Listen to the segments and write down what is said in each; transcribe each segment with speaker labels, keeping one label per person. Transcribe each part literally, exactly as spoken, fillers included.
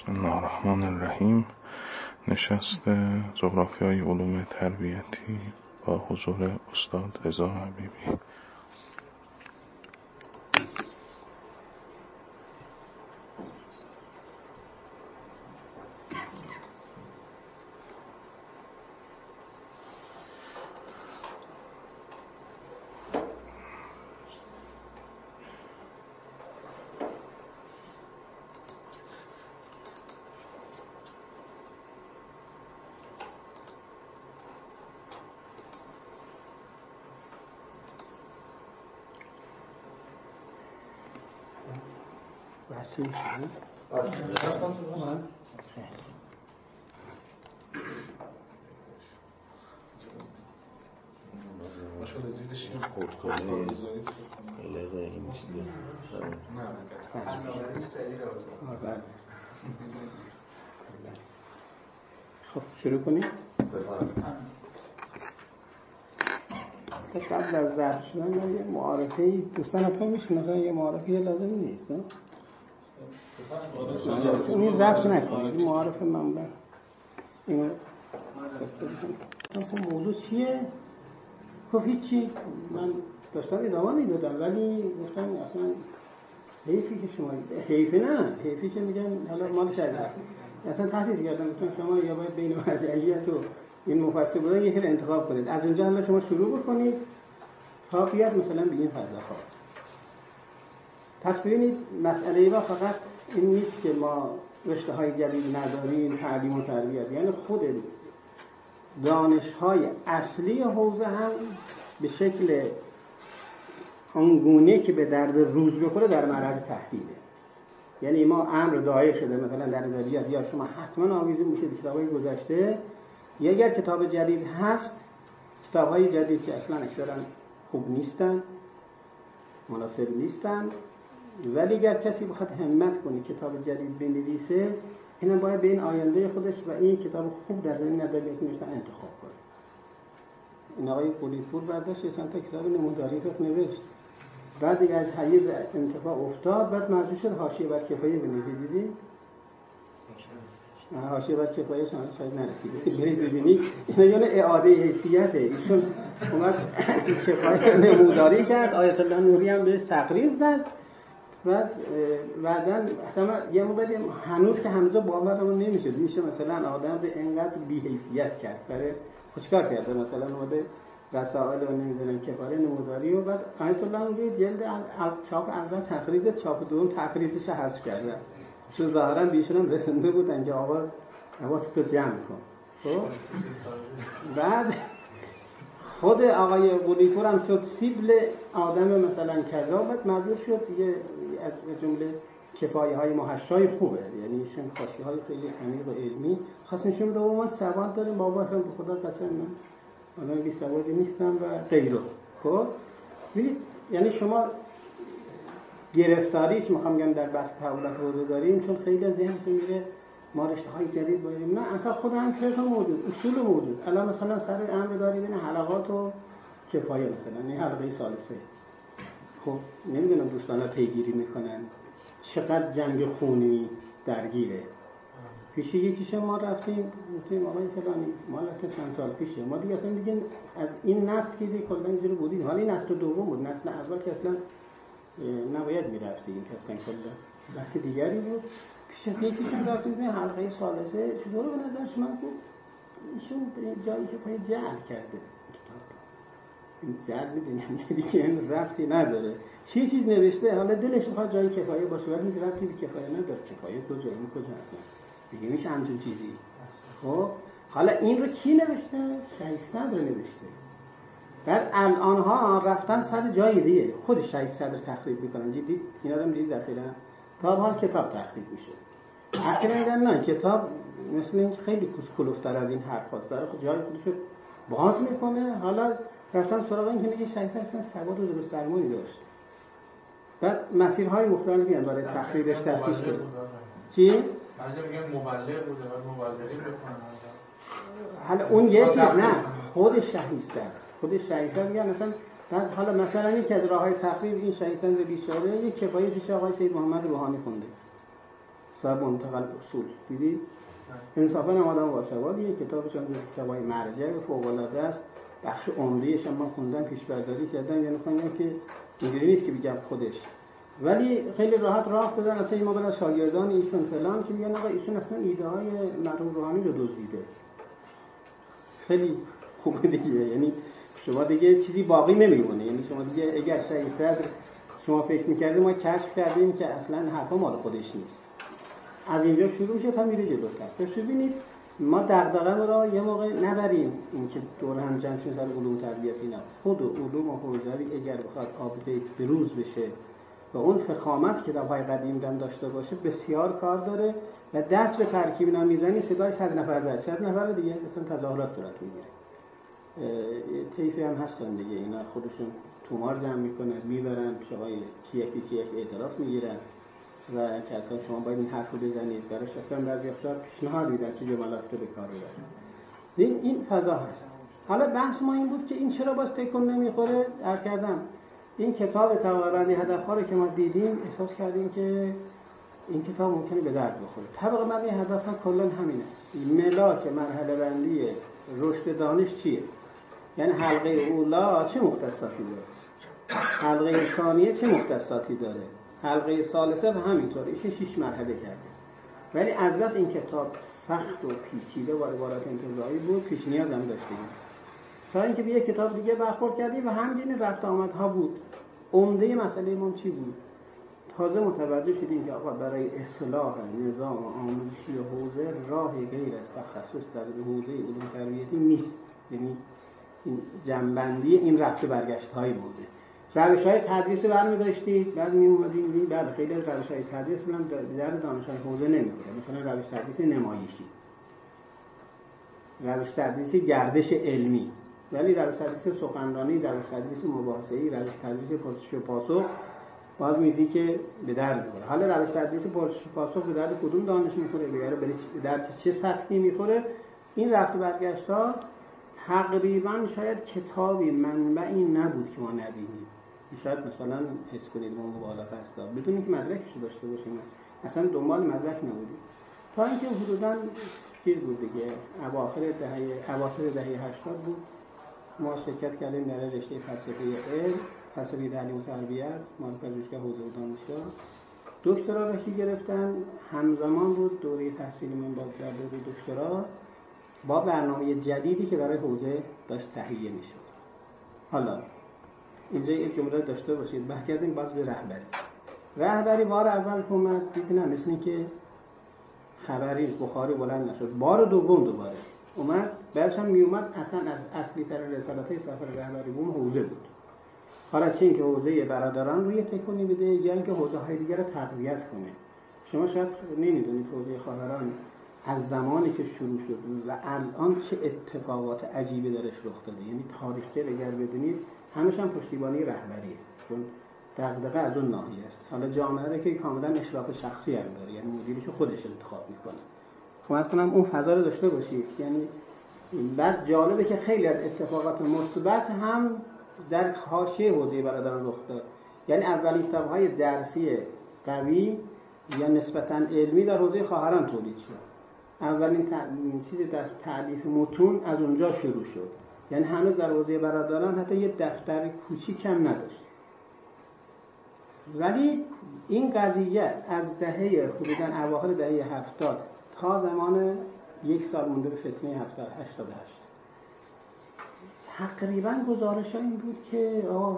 Speaker 1: بسم الله الرحمن الرحیم. نشست جغرافیای علوم تربیتی با حضور استاد رضا حبیبی.
Speaker 2: خب شروع کنیم. قبل از ضبط شدن من یه معارفه دوستان ها میشناسن، یه معارفه لازم نیست نه؟ این ضبط نکنید، این معارفه من بر این اصلا موضوع چیه؟ خب هیچی، من داشتم ادامه میدادم ولی گفتم اصلا حیفی که شما حیفی نه حیفی که میگن حالا مال شریعت اصلا تحقیق کردم، گفتم شما یا باید بین مرجعیت و این مفسر بودن یکی رو انتخاب کنید، از اونجا هم شما شروع بکنید تا بیاد مثلا به این فضا ها. پس ببینید مسئله با فقط این نیست که ما رشته های جدید نداریم، تعلیم و تربیت، یعنی خود دانش های اصلی حوزه هم به شکل آنگونه که به درد روز بخوره در معرض تحلیله. یعنی ما امر داعی شده مثلا در ادبیات یا شما حتما آویزون میشه به کتابای گذشته، یا اگر کتاب جدید هست کتاب‌های جدید که اصلا اکثرا خوب نیستن، مناسب نیستن، ولی اگر کسی بخواد همت کنه کتاب جدید بنویسه اینا باید به این آینده خودش و این کتاب خوب در زمین ادبیات نوشتن انتخاب کنه. این آقای قلی‌پور برداشت چند تا کتاب نموداری رو نوشت، بعد دیگه از حیز انتفاع افتاد، بعد مرجوع شد حاشیه بر کفایه بنویسه. دیدی؟ حاشیه بر کفایه شما شاید نرسیده برید ببینید، اینا یعنی اعاده حیثیته. ایشون اومد کفایه نموداری کرد، آیت الله نوری هم بهش تقریر زد، بعد بعدن اصلا یه موقع هنوز که هنوز باورمون نمیشه میشه مثلا آدم به اینقدر بی‌حیثیت کرد، برای خوشکار کرده مثلا اومده رسائل و نمیدونم کفایه نموداری و بعد آیت الله نوری جلد چاپ اول تقریر، چاپ دوم تقریرش حذف کرده، چون ظاهرا بیشون هم رسنده بود اینجا آواز آواز تو جمع کن. خب بعد خود آقای قلی‌پور هم شد سیبل آدم مثلا کذابت مجبور شد دیگه از جمله کفایه های محشای خوبه، یعنی ایشون خاصی های خیلی عمیق و علمی خاص نشون میده و ما سواد داریم بابا هم به خدا قسم من آدم بی سوادی نیستم و غیره. خب ببینید یعنی شما گرفتاری که میخوام بگم در بحث تحولات حوزه داریم، چون خیلی از ذهنتون میره ما رشته های جدید باید، نه اصلا خود هم فقه موجود، اصول موجود. الان مثلا سر امر داری بین حلقات و کفایه، مثلا این حلقه ثالثه، خب نمیدونم دوستان ها پیگیری میکنن چقدر جنگ خونی درگیره. پیش یکیش ما رفتیم گفتیم آقای فلانی مالت چند سال پیشه، ما دیگه اصلا دیگه از این نسل که دیگه کلا اینجوری بودیم، حالا این نسل دوم بود، نسل اول که اصلا نباید میرفتیم که اصلا کلا بحث دیگری بود. پیش یکیشون رفتیم این حلقه ثالثه چطور به نظر شما بود ایشون به جایی که پای جعل کرده این جعل میدونیم دیگه این رفتی نداره، چی چیز نوشته، حالا دلش میخواد جایی کفایه باشه ولی هیچ رفتی به کفایه نداره، کفایه کجا این کجا اصلا دیگه میشه همچون چیزی. خب حالا این رو کی نوشته؟ شهید صدر نوشته. بعد الان ها رفتن سر جای دیگه خود شهید صدر تخریب میکنن. جدی اینا رو میدید داخلا تا حال کتاب تخریب میشه. اخیراً میگن نه کتاب مثل این خیلی کلوفتر از این حرف هاست، داره خود جای خودشو باز میکنه. حالا رفتن سراغ این که میگه شهید صدر سواد و درست درمانی داشت، بعد مسیرهای مختلفی هم برای تخریبش تفتیش شده. چی؟
Speaker 3: بعضی میگن مبلغ بوده بعد مبلغی بکنن.
Speaker 2: حالا اون یه چیز نه، خود شهید صدر خود شهید صدر میگن مثلا بعد حالا مثلا یکی از راههای تخریب این شهید صدر بیچاره یک کفایه پیش آقای سید محمد روحانی خونده. کتاب منتقل اصول دیدی؟ انصافا هم آدم واسوادیه، کتابش هم کتابای مرجع فوق العاده است. بخش عمده‌اش هم من خوندم، پیش برداری کردم، یعنی خوندم که اینجوری نیست که بگم خودش، ولی خیلی راحت راه دادن اصلا ما برای شاگردان ایشون فلان که میگن آقا ایشون اصلا ایده های مرحوم روحانی رو دزدیده. خیلی خوبه دیگه، یعنی شما دیگه چیزی باقی نمیمونه. یعنی شما دیگه اگر سعی صدر شما فکر می‌کردید ما کشف کردیم که اصلا حرفا مال خودش نیست، از اینجا شروع میشه تا میره جلوتر. پس ببینید ما دغدغه را یه موقع نبریم این که دور هم جمع شیم سر علوم تربیت اینا. خود علوم حوزوی اگر بخواد آپدیت بروز بشه و اون فخامت که در قدیم دم داشته باشه بسیار کار داره و دست به ترکیب اینا میزنی صدای صد نفر بعد صد نفر دیگه مثلا تظاهرات صورت میگیره. طیفی هم هستن دیگه، اینا خودشون تومار جمع میکنن میبرن پیش آقای کیکی کیک اعتراف میگیرن و که اصلا شما باید این حرف رو بزنید براش اصلا بعضی اختار پیشنهاد میدن چه جملات رو به کار ببرن. این این فضا هست. حالا بحث ما این بود که این چرا باز تکون نمیخوره. عرض کردم این کتاب طبقه‌بندی هدف‌ها رو که ما دیدیم احساس کردیم که این کتاب ممکنه به درد بخوره. طبقه‌بندی هدف‌ها کلاً همینه. ملاک مرحله بندی رشد دانش چیه؟ یعنی حلقه اولا چه مختصاتی داره؟ حلقه ثانیه چه مختصاتی داره؟ حلقه ثالثه و همینطور. ایش شش مرحله کرده. ولی از بس این کتاب سخت و پیچیده و عبارات انتزاعی بود پیش نیاز هم داشتیم. تا اینکه به یک کتاب دیگه برخورد کردیم و همین رفت آمدها بود. عمده مسئله ما چی بود؟ تازه متوجه شدیم که آقا برای اصلاح نظام آموزشی و حوزه راهی غیر از تخصص در حوزه علوم تربیتی نیست. یعنی این جنبندی این رفت برگشت های بوده. روش های تدریس برمی داشتید بعد می اومدیم می‌دیدیم بعد خیلی از روش های تدریس هم در دانشگاه حوزه نمی‌خوره. مثلا روش تدریس نمایشی، روش تدریس گردش علمی، ولی روش تدریس سخنرانی، روش تدریس مباحثه‌ای، روش تدریس پرسش و پاسخ باز می‌دی که به درد می‌خوره. حالا روش تدریس پرسش و پاسخ به درد کدوم دانش می‌خوره؟ به درد چه سطحی می‌خوره؟ این رفت برگشت‌ها تقریبا شاید کتابی منبعی نبود که ما ندیدیم. شاید مثلا حس کنید ما مبالغه است بدون اینکه مدرکش داشته باشیم، اصلا دنبال مدرک نبودیم تا اینکه حدوداً چیز بود دیگه اواخر دهه اواخر دهه هشتاد بود ما شرکت کردیم در رشته فلسفه علم، فلسفه تعلیم و تربیت، ما پژوهشگاه حوزه و دانشگاه دکترا رو گرفتن. همزمان بود دوره تحصیل من با در دوره دکترا با برنامه جدیدی که برای حوزه داشت تهیه میشد. حالا اینجا یک جمله داشته باشید، بحث کردیم باز به رهبری. رهبری بار اول که اومد دیدن مثل این که خبری بخاری بلند نشد. بار دوم دوباره اومد، بعدش هم می اومد اصلا از اصلی تر رسالت‌های سفر رهبری بوم حوزه بود. حالا چه اینکه حوزه برادران روی تکونی بده یا اینکه حوزه‌های دیگر رو تقویت کنه. شما شاید نمیدونید حوزه خواهران از زمانی که شروع شد و الان چه اتفاقات عجیبی درش رخ داده. یعنی تاریخچه اگر بدونید همش هم پشتیبانی رهبریه، چون دغدغه از اون ناحیه است. حالا جامعه رو که کاملا اشراف شخصی هم داره، یعنی مدیرش خودش انتخاب میکنه. خواهد کنم اون فضا رو داشته باشید. یعنی بعد جالبه که خیلی از اتفاقات مثبت هم در حاشیه حوزه برادران رخ داد. یعنی اولین کتاب‌های درسی قوی یا نسبتاً علمی در حوزه خواهران تولید شد. اولین چیزی در تألیف متون از اونجا شروع شد. یعنی هنوز در حوزه برادران حتی یه دفتر کوچیک هم نداشت. ولی این قضیه از دهه حدوداً اواخر دهه هفتاد تا زمان یک سال مونده به فتنه هفتاد هشتاد و هشت تقریباً گزارش این بود که آه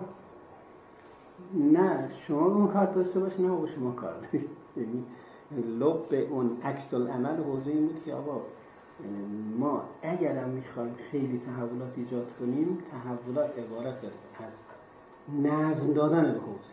Speaker 2: نه شما اون کار داشته باش نه با شما کار دارید. یعنی لب اون عکس العمل حوزه این بود که آقا ما اگرم میخوایم خیلی تحولات ایجاد کنیم تحولات عبارت است از نظم دادن به حوزه.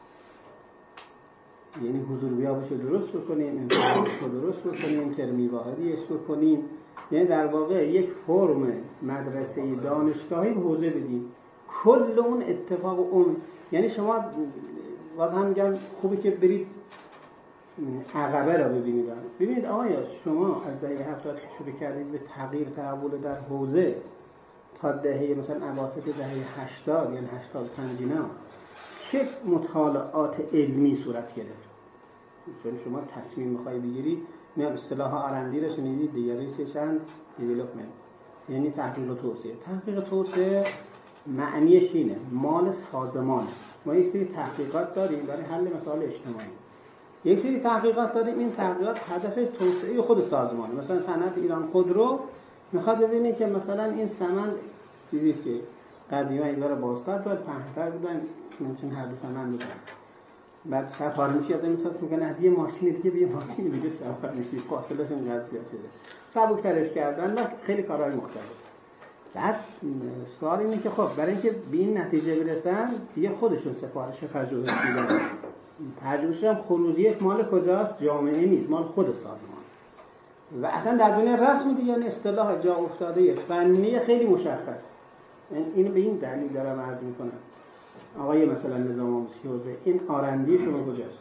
Speaker 2: یعنی حضور بیابش رو درست بکنیم، انتخابش رو درست بکنیم، ترمی واحدیش بکنیم. یعنی در واقع یک فرم مدرسه دانشگاهی به حوزه بدیم. کل اون اتفاق اون یعنی شما باز هم میگم خوبه که برید عقبه را ببینید. ببینید آیا شما از دهه هفتاد که شروع کردید به تغییر تحول در حوزه تا دهه مثلا اواسط دهه هشتاد یعنی هشتاد و پنج اینا چه مطالعات علمی صورت گرفت؟ چون شما تصمیم میخوای بگیری، میاد اصطلاح آر ان دی رو شنیدید دیگه، ریسرچ اند دیولپمنت، یعنی تحقیق و توسعه. تحقیق و توسعه معنیش اینه مال سازمانه. ما یک سری تحقیقات داریم برای حل مسائل اجتماعی، یک سری تحقیقات داریم این تحقیقات هدفش توسعه خود سازمانه. مثلا صنعت ایران خودرو میخواد ببینه که مثلا این سمن چیزی که قدیما اینا رو بازتر داد پهن‌تر بودن، ممکن هر دو سمن بودن، بعد سفر میشه آدم احساس میکنه از یه ماشین دیگه به یه ماشین دیگه سفر میشه، فاصله شون زیاد شده، سبک‌ترش کردن و خیلی کارهای مختلف. بعد سوال اینه که خب برای اینکه به این نتیجه برسن دیگه خودشون سفارش پژوهش میدن. پژوهش هم خروجیش مال کجاست؟ جامعه نیست، مال خود سازمان. و اصلا در دنیا رسم دیگه یعنی اصطلاح جا افتاده فنی خیلی مشخص. اینو به این دلیل دارم عرض میکنم آقای مثلا نظام آموزشی حوزه این آرندی شما کجاست؟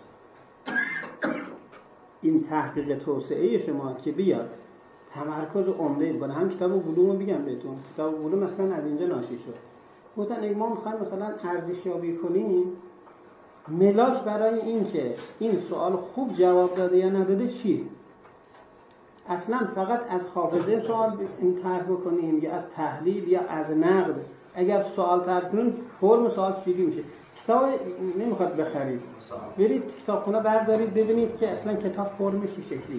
Speaker 2: این تحقیق توسعه شما که بیاد تمرکز عمده کنه. هم کتاب علوم رو بگم بهتون، کتاب علوم مثلا از اینجا ناشی شد. مثلا اگه ما میخوایم مثلا ارزشیابی کنیم، ملاک برای این که این سوال خوب جواب داده یا نداده چی؟ اصلا فقط از حافظه سوال این طرح بکنیم یا از تحلیل یا از نقد؟ اگر سوال طرح کنیم فرم سوال چجوری میشه؟ کتاب نمیخواد بخرید، برید کتابخونه بردارید ببینید که اصلا کتاب فرمش چه شکلی.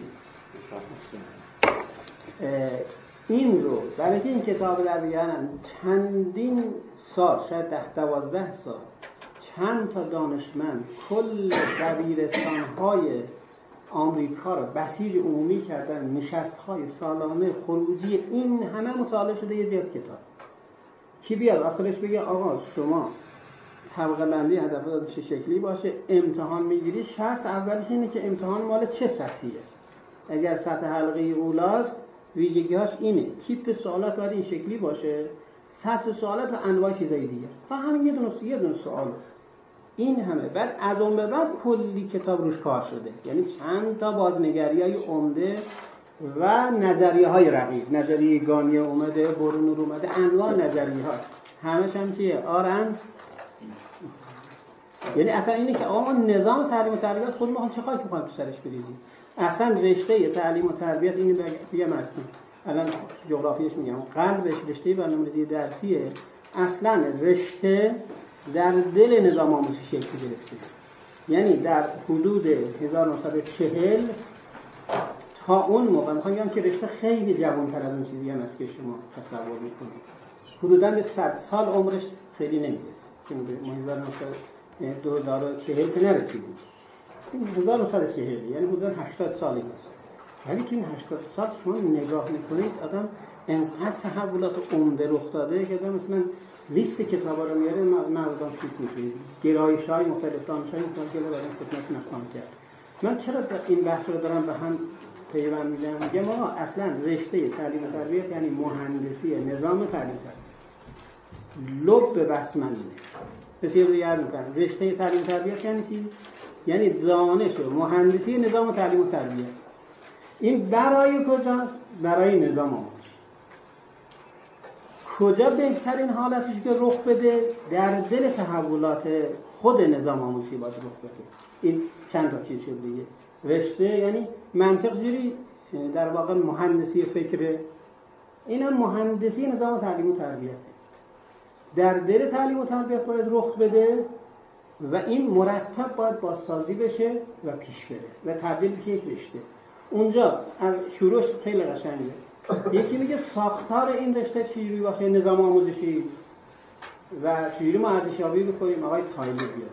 Speaker 2: این رو برای اینکه این کتاب در بیارن چندین سال، شاید ده دوازده سال، چند تا دانشمند کل دبیرستان‌های آمریکا رو بسیج عمومی کردن، نشست‌های سالانه خروجی این همه مطالعه شده یه جلد کتاب. کی بیاد آخرش بگه آقا شما طبقه بندی هدفات چه شکلی باشه، امتحان میگیری، شرط اولش اینه که امتحان مال چه سطحیه. اگر سطح حلقه اولاست ویژگی‌هاش اینه، تیپ سوالات باید این شکلی باشه، سطح سوالات و انواع چیزای دیگه. فقط همین یه دونه یه دونه سوال، این همه. بعد از اون به بعد کلی کتاب روش کار شده، یعنی چند تا بازنگری‌های عمده و نظریه‌های رقیق، نظریه گانی اومده، برونور اومده، انواع نظریه‌ها همش هم چیه؟ آرن. یعنی اصلا اینه که آقا نظام تعلیم و تربیت خود ما چه خاکی می‌خوایم تو سرش بریزیم. اصلا رشته تعلیم و تربیت اینو بگم اصلا الان جغرافیاش میگم قلبش رشته برنامه‌ریزی درسیه. اصلا رشته در دل نظام آموزشی شکل گرفته، یعنی در حدود هزار و نهصد و چهل تا اون موقع میخوام بگم که رشته خیلی جوان‌تر از اون چیزی هم است که شما تصور میکنید. حدوداً به صد سال عمرش خیلی نمیرسه که هزار و نهصد دو هزار و چهل که نرسیدیم، این هزار و نهصد و چهل یعنی حدوداً هشتاد سالی است. ولی که این هشتاد سال شما نگاه میکنید آدم انقدر تحولات عمده رخ داده که آدم مثلا لیست کتابا رو میاره مردم فکر میشه، گرایش‌های مختلف، دانش‌های مختلف که برای خدمتتون افهام کرد. من چرا این بحث رو دارم به هم پیوند میدم؟ میگم آقا اصلا رشته تعلیم و تربیت یعنی مهندسی نظام تعلیم و تربیت. لب بحث من اینه. بسیار دیگر میکنم رشته تعلیم و تربیت یعنی چی؟ یعنی دانش و مهندسی نظام تعلیم و تربیت. این برای کجاست؟ برای نظام آموزشی. کجا بهترین حالتش که رخ بده؟ در دل تحولات خود نظام آموزشی باید رخ بده. این چند تا چیز شد دیگه. رشته یعنی منطق جوری در واقع مهندسی فکره، اینم مهندسی نظام تعلیم و تربیته. در دل تعلیم و تربیت باید رخ بده و این مرتب باید بازسازی بشه و پیش بره و تبدیل بشه یک رشته. اونجا شروعش خیلی قشنگه. یکی میگه ساختار این رشته چجوری باشه، نظام آموزشی و چجوری ما ارزشیابی بکنیم، آقای تایلر بیاد.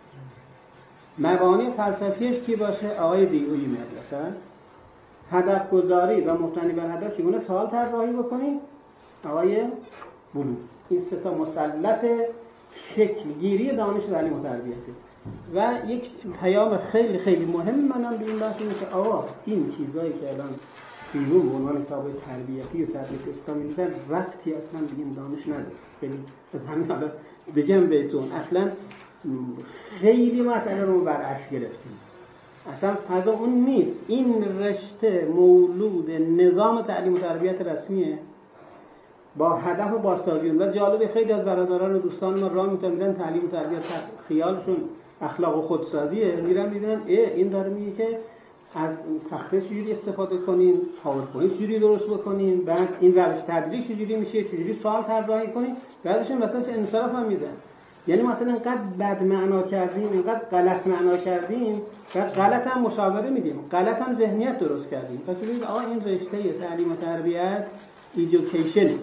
Speaker 2: مبانی فلسفیش کی باشه؟ آقای دیویی مدرسه. هدف گذاری و مبتنی بر هدف چگونه سوال طراحی بکنیم؟ آقای بلو. این سه تا مثلث شکل گیری دانش تعلیم و تربیته. و یک پیام خیلی خیلی مهم منم به این بحث اینه که آقا این چیزایی که الان بیرون به عنوان کتاب تربیتی و تربیت اسلامی میذارن ربطی اصلا به این دانش نداره. خیلی از همین حالا بگم بهتون اصلا خیلی مسئله رو برعکس گرفتیم. اصلا فضا اون نیست. این رشته مولود نظام تعلیم و تربیت رسمیه با هدف بازسازی. و جالب خیلی از برادران و دوستان ما راه میتونن تعلیم و تربیت خیالشون اخلاق و خودسازیه، میرن میبینن این داره میگه که از تخته چجوری استفاده کنیم، پاورپوینت چجوری درست بکنیم، بعد این روش تدریج چجوری میشه، چجوری سوال طراحی کنیم، بعدش هم مثلا انصراف هم میدن. یعنی مثلا اینقدر بد معنا کردیم، اینقدر غلط معنا کردیم، بعد غلط هم مشاوره میدیم، غلط هم ذهنیت درست کردیم. پس ببینید آقا این رشته تعلیم و تربیت ایژوکیشن،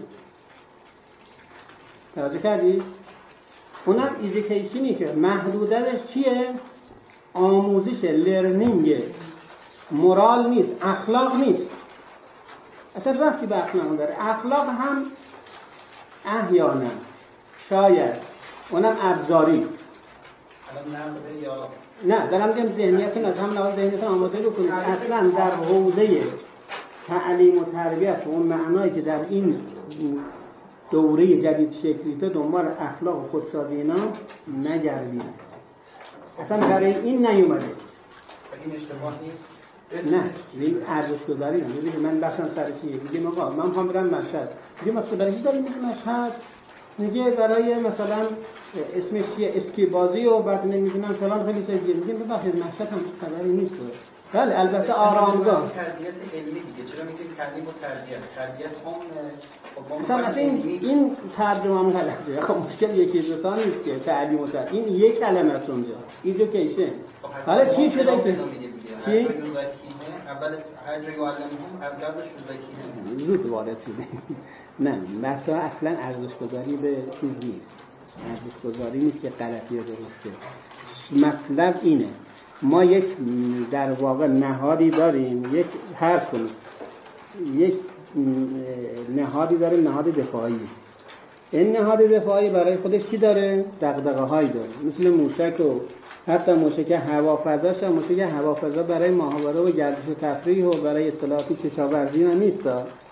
Speaker 2: توجه کردید؟ اونم ایژوکیشنی که محدودش چیه؟ آموزش، لرنینگ، مورال نیست، اخلاق نیست، اصلا رفتی به اخلاق داره. اخلاق هم احیانا شاید اونم ابزاری، نه دارم میگم ذهنیتون از هم لحاظ ذهنیتون آماده بکنید. اصلا در حوزه تعلیم و تربیت اون معنایی که در این دوره جدید شکلیته دنبال اخلاق و خودسازی اینا نگردید، اصلا برای این نیومده.
Speaker 3: این اشتباه نیست؟
Speaker 2: نه این ارزش گذاری نه. ببینید من بخشم سر چیه، میگم آقا من میخوام برم مشهد، میگم مثلا برای چی داریم میریم مشهد؟ میگه برای مثلا اسمش چیه، اسکی بازی و بعد نمیدونم فلان خیلی چیزا. میگم ببخشید مشهد هم خبری نیست. بله البته آرامگاه
Speaker 4: تربیت علمی دیگه، چرا میگیم تعلیم و تربیت؟ تربیت هم
Speaker 2: مثلا مثلا این این ترجمه هم غلطه. خب مشکل یکی دو تا نیست که تعلیم و تربیت، این یک کلمه است اونجا، ایژوکیشن. حالا چی شده که چی
Speaker 4: اول هر جایی معلمهم اولش زکی
Speaker 2: زود وارد شده. نه مثلا اصلا ارزش گذاری به چیز نیست، ارزش گذاری نیست که غلطی یا درسته. مطلب اینه ما یک در واقع نهادی داریم، یک هر کنیم یک نهادی داریم، نهاد دفاعی. این نهاد دفاعی برای خودش چی داره؟ دغدغه هایی داره، مثل موشک و حتی موشک هوافضاش هم موشک هوافضا برای ماهواره و گردش و تفریح و برای اطلاعاتی کشاورزی هم نیست،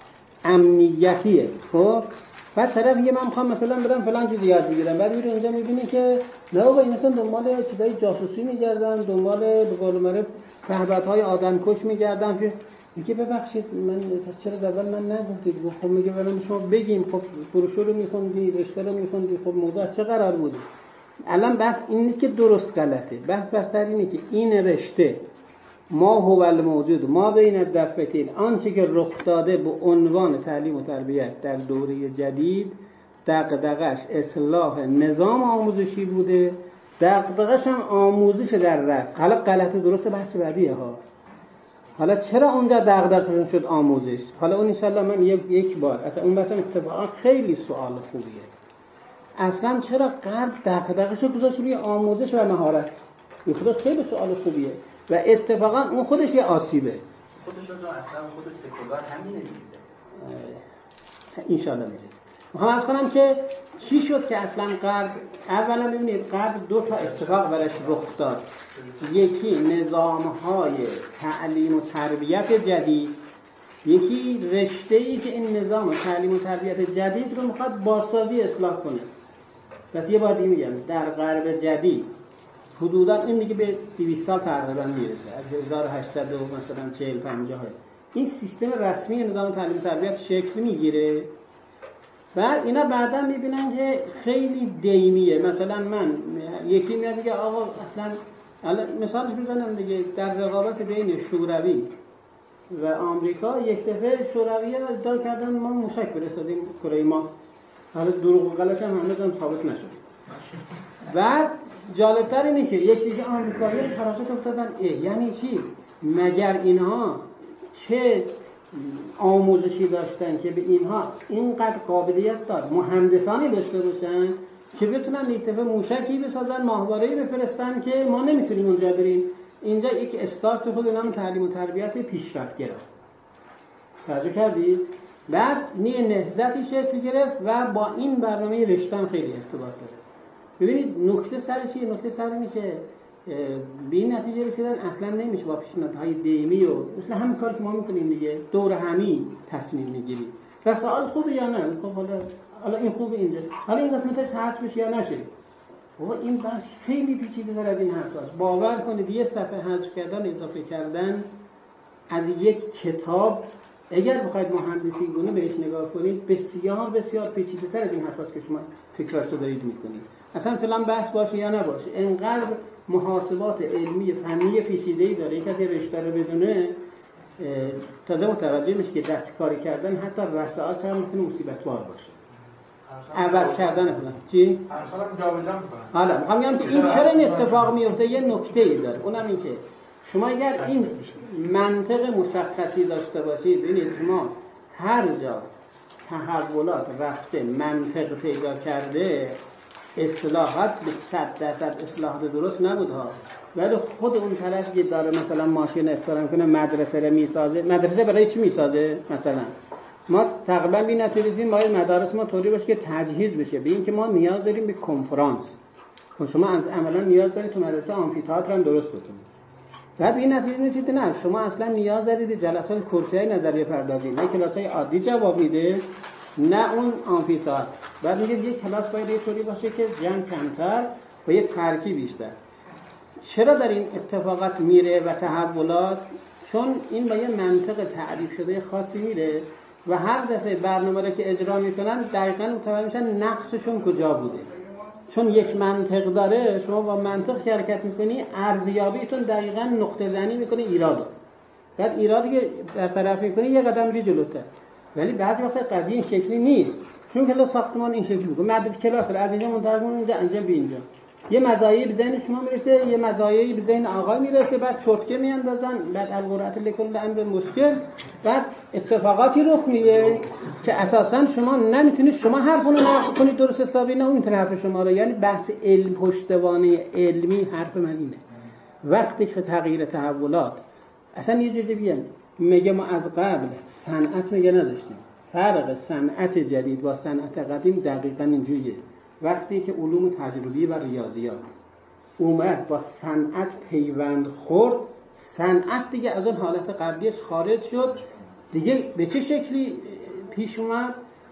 Speaker 2: امنیتیه. خب بعد طرف میگه من میخوام مثلا برم فلان چیز یاد بگیرم، بعد میره اونجا میبینی که نه بابا این مثلا دنبال چیزای جاسوسی میگردن، دنبال به قول معروف صحبت‌های آدمکش میگردن. که میگه ببخشید من چرا اول من نگفتید؟ خب میگه برام شما بگیم، خب بروشور رو میخوندی، رشته رو میخوندی، خب موضوع چه قرار بود؟ الان بحث این نیست که درست غلطه، بحث بحث اینه که این رشته ما هو الموجود ما بین الدفتین، آنچه که رخ داده به عنوان تعلیم و تربیت در دوره جدید دغدغش اصلاح نظام آموزشی بوده، دغدغش هم آموزش در رأس. حالا غلط و درست بحث بعدیه ها. حالا چرا اونجا دغدغه شد آموزش؟ حالا اون ان شاء الله من یک یک بار اصلا اون مثلا اتفاقا خیلی سوال خوبیه. اصلا چرا غرب دغدغه‌اش رو گذاشت روی آموزش و مهارت؟ این خودش خیلی سوال خوبیه و اتفاقا اون خودش یه آسیبه.
Speaker 4: خودش رو اصلا خود سکولار همینه دیگه.
Speaker 2: ان شاء الله میره. میخوام عرض کنم که چی شد که اصلا غرب، اولا ببینید غرب دو تا اتفاق برش رخ داد. یکی نظام‌های تعلیم و تربیت جدید، یکی رشته‌ای که این نظام تعلیم و تربیت جدید رو میخواد بازسازی اصلاح کنه. پس یه بار دیگه میگم در غرب جدید حدودا این دیگه به دویست سال تقریبا میرسه، از هزار و هشتصد و مثلا چهل پنجاه این سیستم رسمی نظام تعلیم و تربیت شکل میگیره. بعد اینا بعدا میبینن که خیلی دیمیه. مثلا من یکی میاد میگه آقا اصلا مثالش بزنم دیگه، در رقابت بین شوروی و آمریکا یک دفعه شوروی‌ها ادعا کردن ما موشک فرستادیم کره ما، حالا دروغ و غلط هم هنوز هم ثابت نشد. بعد جالبتر اینه که یک دیگه آمریکایی‌ها پراسه افتادن ای یعنی چی؟ مگر اینها چه آموزشی داشتن که به اینها اینقدر قابلیت داد مهندسانی داشته باشن که بتونن یک دفعه موشکی بسازن، ماهواره‌ای بفرستن که ما نمیتونیم اونجا بریم. اینجا یک استارت خود نام تعلیم و تربیت پیشرفت گرفت. توجه کردید؟ بعد نیه نهضتی شکل گرفت و با این برنامه رشته خیلی ارتباط داره. ببینید نکته سر چیه؟ نکته سر اینه که به این نتیجه رسیدن اصلا نمیشه با پیشنهادهای دیمی و مثل همین کاری که ما میکنیم دیگه دور همی تصمیم میگیریم. و سوال خوبه یا نه؟ خب حالا حالا این خوبه اینجا، حالا این قسمتش حذف بشه یا نشه؟ بابا این بحث خیلی پیچیده تر از این حرفاست. باور کنید یه صفحه حذف کردن اضافه کردن از یک کتاب اگر بخواید مهندسی گونه بهش نگاه کنید بسیار بسیار پیچیده‌تر از این حرفاست که شما فکراشو دارید میکنید. اصلا فلان بحث باشه یا نباشه، انقدر محاسبات علمی فنی پیچیده‌ای داره. یک کسی رشته رو بدونه تازه متوجه میشه که دستکاری کردن حتی رساعت هم میتونه مصیبت‌بار باشه. عوض کردن فلان چی؟
Speaker 3: هر سال هم جابجا می‌کنن.
Speaker 2: حالا میخوام بگم که این چرا این اتفاق میفته، یه نکته‌ای داره، اونم این که شما اگر این منطق مشخصی داشته باشید، ببینید ما هر جا تحولات رفته منطق پیدا کرده، اصلاحات به صد درصد اصلاحات درست نبود ها، ولی خود اون طرف که داره مثلا ماشین اختراع میکنه، مدرسه رو میسازه. مدرسه برای چی میسازه؟ مثلا ما تقریبا بی نتیجه‌ایم باید مدارس ما طوری باشه که تجهیز بشه به این که ما نیاز داریم به کنفرانس. شما عملا نیاز دارید تو مدرسه آمفی‌تئاتر هم درست بکنید. بعد این نتیجه میشه نه، شما اصلا نیاز دارید جلسات کرسی‌های نظریه پردازی، نه کلاس‌های عادی جواب میده، نه اون آمفی‌تئاتر. بعد میگه یک کلاس باید یه طوری باشه که جمع کمتر و یه ترکیب بیشتر. چرا در این اتفاقات میره و تحولات؟ چون این با یه منطق تعریف شده خاصی میره و هر دفعه برنامه رو که اجرا میکنن دقیقاً متوجه میشن نقصشون کجا بوده. چون یک منطق داره، شما با منطق حرکت میکنی، ارزیابیتون دقیقاً نقطه زنی میکنه ایرادو. بعد ایرادی که برطرف میکنی یه قدم میری جلوتر. ولی بعضی وقت قضیه این شکلی نیست. چون کلاس ساختمان این شکلی بود. مدرسه کلاس رو از اینجا منتقل کنید اینجا به اینجا. یه مزایایی به ذهن شما میرسه، یه مزایایی به ذهن آقا میرسه، بعد چرتکه میاندازن، بعد القرآن لکل امر مشکل، بعد اتفاقاتی رخ میده که اساسا شما نمیتونید شما حرفونو نقل کنید درست حسابی، نه اون میتونه حرف شما رو. یعنی بحث علم پشتوانه علمی حرف من اینه. وقتی که تغییر تحولات اصلا یه جوری بیان میگه ما از قبل صنعت میگه نداشتیم. فرق صنعت جدید با صنعت قدیم دقیقاً اینجوریه. وقتی که علوم تجربی و ریاضیات اومد با صنعت پیوند خورد، صنعت دیگه از اون حالت قبلیش خارج شد. دیگه به چه شکلی پیش اومد؟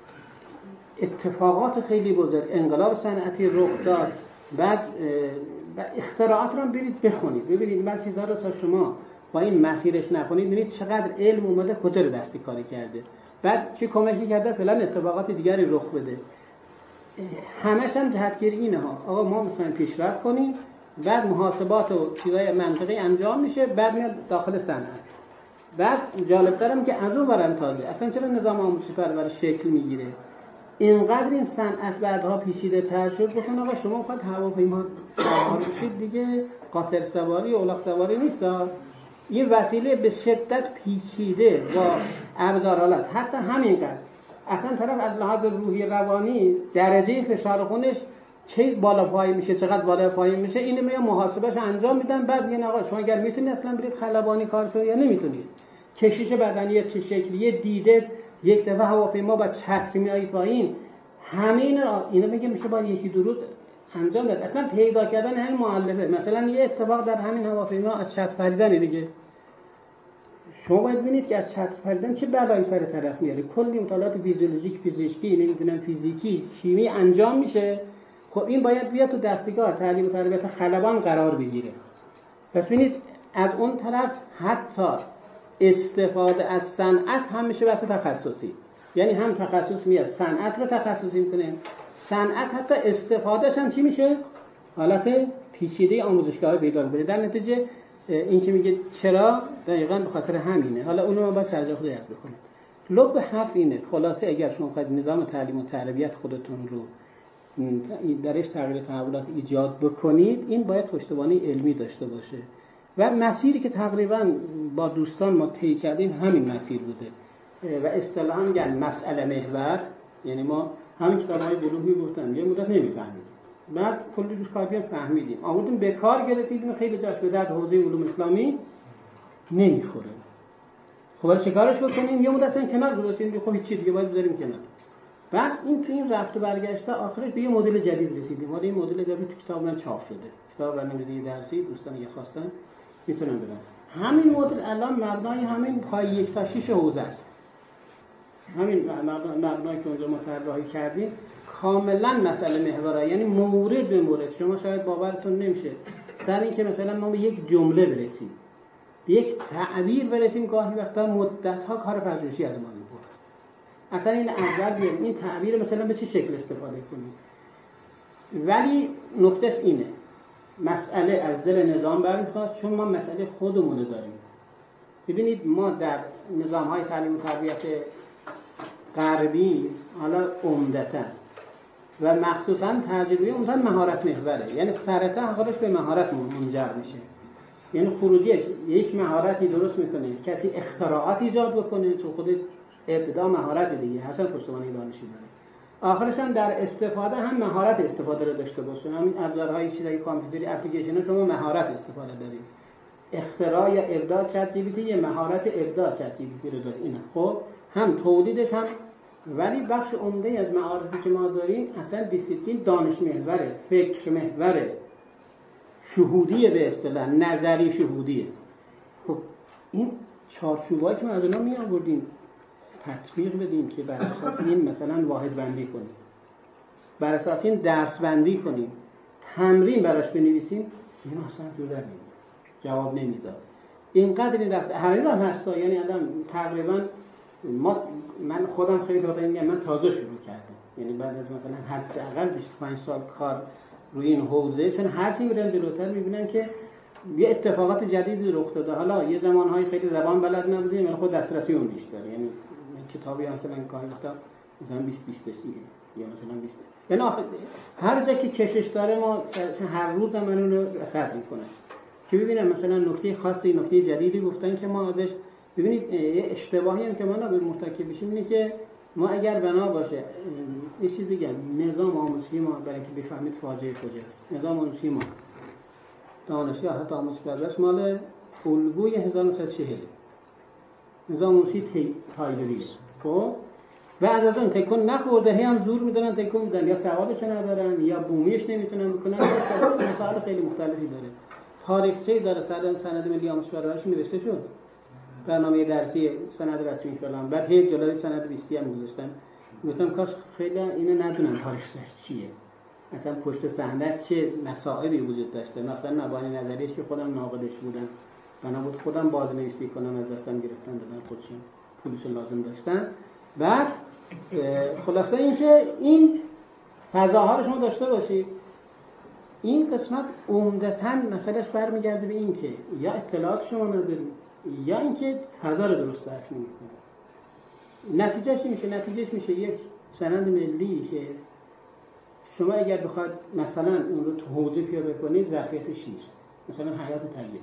Speaker 2: اتفاقات خیلی بزرگ، انقلاب صنعتی رخ داد. بعد و اختراعات رو هم برید بخونید، ببینید من چیزا رو تا شما با این مسیرش نکنید ببینید چقدر علم اومده کجا رو دستی کاری کرده، بعد چه کمکی کرده فلان اتفاقات دیگری رخ بده. همش هم جهتگیری اینه ها. آقا ما میخوایم پیشرفت کنیم، بعد محاسبات و چیزای منطقی انجام میشه، بعد میاد داخل صنعت. بعد جالب ترم که از اون برم تازه اصلا چرا نظام آموزشی پرورش شکل میگیره؟ اینقدر این صنعت بعدها پیچیده تر شد. بخون آقا شما خواهد هواپیما سوار بشید دیگه، قاطر سواری و الاغ سواری نیست. این وسیله به شدت پیچیده با ابزارالات، حتی همینقدر اصلا طرف از لحاظ روحی روانی درجه فشار خونش چه بالا پایین میشه، چقدر بالا پایین میشه، اینو میام محاسبهش انجام میدن. بعد میگن آقا شما اگر میتونید اصلا برید خلبانی کار کنید یا نمیتونید. کشش بدنی چه شکلیه، دیده یک دفعه هواپیما با چتر میای پایین، همین اینا میگه میشه با یکی دو روز انجام داد. اصلا پیدا کردن همین مؤلفه. مثلا یه اتفاق در همین هواپیما از چتر پریدن دیگه، شما باید ببینید که از چتر پریدن چه بلایی سر طرف میاره. کلی مطالعات فیزیولوژیک، فیزیکی، نمیدونم فیزیکی، شیمی انجام میشه. خب این باید بیاد تو دستگاه تعلیم و تربیت خلبان قرار بگیره. پس ببینید از اون طرف حتی استفاده از صنعت هم میشه واسه تخصصی. یعنی هم تخصص میاد صنعت رو تخصصی میکنه، صنعت حتی استفادهش هم چی میشه؟ حالت پیچیده آموزشگاه پیدا میکنه. در نتیجه این که میگه چرا؟ دقیقاً به خاطر همینه. حالا اونو ما باید سرجا خود یاد بکنیم. لب حرف اینه. خلاصه اگر شما خواهید نظام تعلیم و تربیت خودتون رو درش تغییر تحولات ایجاد بکنید، این باید پشتوانه علمی داشته باشه. و مسیری که تقریباً با دوستان ما طی کردیم همین مسیر بوده و اصطلاحاً میگن مسئله محور. یعنی ما همین کتاب‌های بلوغی گفتن یه مدت نمی‌فهمیدیم، بعد کلی روش کار کردیم فهمیدیم، آوردیم به کار گرفتیم، خیلی جاش به درد حوزه علوم اسلامی نمیخوره. خب چه کارش بکنیم؟ یه مدت این کنار گذاشتیم، خب چی دیگه باید بذاریم کنار. بعد این تو این رفت و برگشته آخرش به یه مدل جدید رسیدیم. حالا این مدل جدید تو کتاب من چاپ شده، کتاب برنامه‌ریزی درسی، دوستان اگه خواستن میتونن بدن. همین مدل الان مبنای همین پای یک تا شش حوزه است. همین مبنایی که اونجا ما طراحی کردیم کاملا مسئله محوره، یعنی مورد به مورد. شما شاید باورتون نمیشه سر این که مثلا ما به یک جمله برسیم، به یک تعبیر برسیم گاهی وقتا مدت‌ها کار پژوهشی از ما می‌بره. اصلا این اول بیاریم این تعبیر مثلا به چه شکل استفاده کنیم. ولی نکتهش اینه، مسئله از دل نظام برمیخواست، چون ما مسئله خودمون داریم. ببینید ما در نظام‌های تعلیم و تربیت غربی حالا عمدتاً و مخصوصاً تجربه اونها مهارت محوره، یعنی سرطه خودش به مهارت منجر میشه. یعنی خروجی یک مهارتی درست میکنه، کسی اختراعات ایجاد بکنه، چون خود ابداع مهارت دیگه حسن پشتوانه دانشی داره. آخرش هم در استفاده هم مهارت استفاده رو داشته باشه. همین ابزارهای چیزای کامپیوتری اپلیکیشن شما مهارت استفاده دارید. اختراع یا ابداع چت جی پی تی یه مهارت ابداع چت جی پی تی رو داره. اینا خب هم تولیدش هم، ولی بخش عمده از معارفی که ما داریم اصلا دیسیپلین دانش محوره، فکر محوره، شهودیه، به اصطلاح نظری شهودیه. خب این چارچوبایی که ما از اونا می آوردیم تطبیق بدیم که بر اساس این مثلا واحد بندی کنیم، بر اساس این درس بندی کنیم، تمرین براش بنویسیم، این اصلا جدا نمیاد، جواب نمیداد. اینقدر این در هر هم هستا، یعنی آدم تقریبا ما من خودم خیلی وقتا میگم من تازه شروع کردم، یعنی بعد از مثلا حداقل بیست و پنج سال کار روی این حوزه، چون هر چی میرن جلوتر میبینن که یه اتفاقات جدیدی رخ داده. حالا یه زمانهای خیلی زبان بلد نبودیم، ولی خود دسترسی اون بیشتر، یعنی کتابی مثلا گاهی وقتا مثلا بیست بیست یا مثلا بیست، یعنی آخر هر جا که کشش داره ما هر روز هم من اون رو رصد میکنم که ببینم مثلا نکته خاصی، نکته جدیدی گفتن که ما ازش ببینید. یه اشتباهی هم که ما نباید مرتکب بشیم اینه که ما اگر بنا باشه یه چیز بگم، نظام آموزشی ما برای اینکه بفهمید فاجعه کجاست، نظام آموزشی ما دانشگاه حتی آموزش پرداش مال الگوی هزار و نهصد و چهل، نظام آموزشی تایلریه. خب بعد از اون تکون نخورده، هی هم زور میدونن تکون میدن، یا سوادش ندارن یا بومیش نمیتونن بکنن، مسائل خیلی مختلفی داره. تاریخچه‌ای داره، سند سند ملی آموزش پرورش نوشته شد، برنامه درسی سند رسمی فلان، بعد هی جلوی سند بیستی هم گذاشتن. گفتم کاش خیلی اینو ندونن تاریخش چیه، اصلا پشت صحنه‌اش چه مسائلی وجود داشته. مثلا مبانی نظریش که خودم ناقدش بودم، بنا بود خودم بازنویسی کنم، از دستم گرفتن دادن، خودشون پولش لازم داشتن. بعد خلاصه این که این فضاها رو شما داشته باشید. این قسمت عمدتاً مسئلهش برمیگرده به این که یا اطلاعات شما ندارید یا اینکه فضا رو درست درک نمی‌کنید. نتیجهش چی میشه؟ نتیجهش میشه یک سند ملی که شما اگر بخواید مثلا اون رو تو حوزه پیاده کنید ظرفیتش نیست. مثلا حیات طیبه،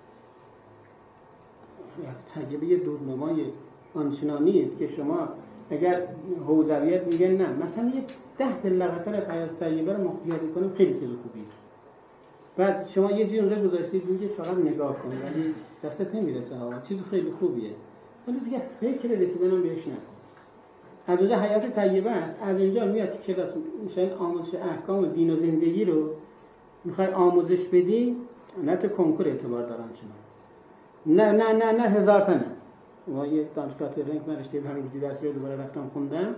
Speaker 2: حیات طیبه یه دورنمای آنچنانی است که شما اگر حوزویت میگن نه مثلا یه ده دلغتر از حیات طیبه رو ما پیاده کنیم خیلی چیز خوبیه. بعد شما یه چیزی اونجا گذاشتید میگه فقط نگاه کنید ولی دستت نمیرسه، ها چیز خیلی خوبیه ولی دیگه فکر رسیدن هم بهش نکن. از اونجا حیات طیبه است، از اینجا میاد کلاس مثلا آموزش احکام و دین و زندگی رو میخوای آموزش بدی، نه تو کنکور اعتبار دارن شما، نه نه نه نه هزار تا نه. ما یه دانشگاه تهران که من رشته همین درس رو دوباره رفتم خوندم،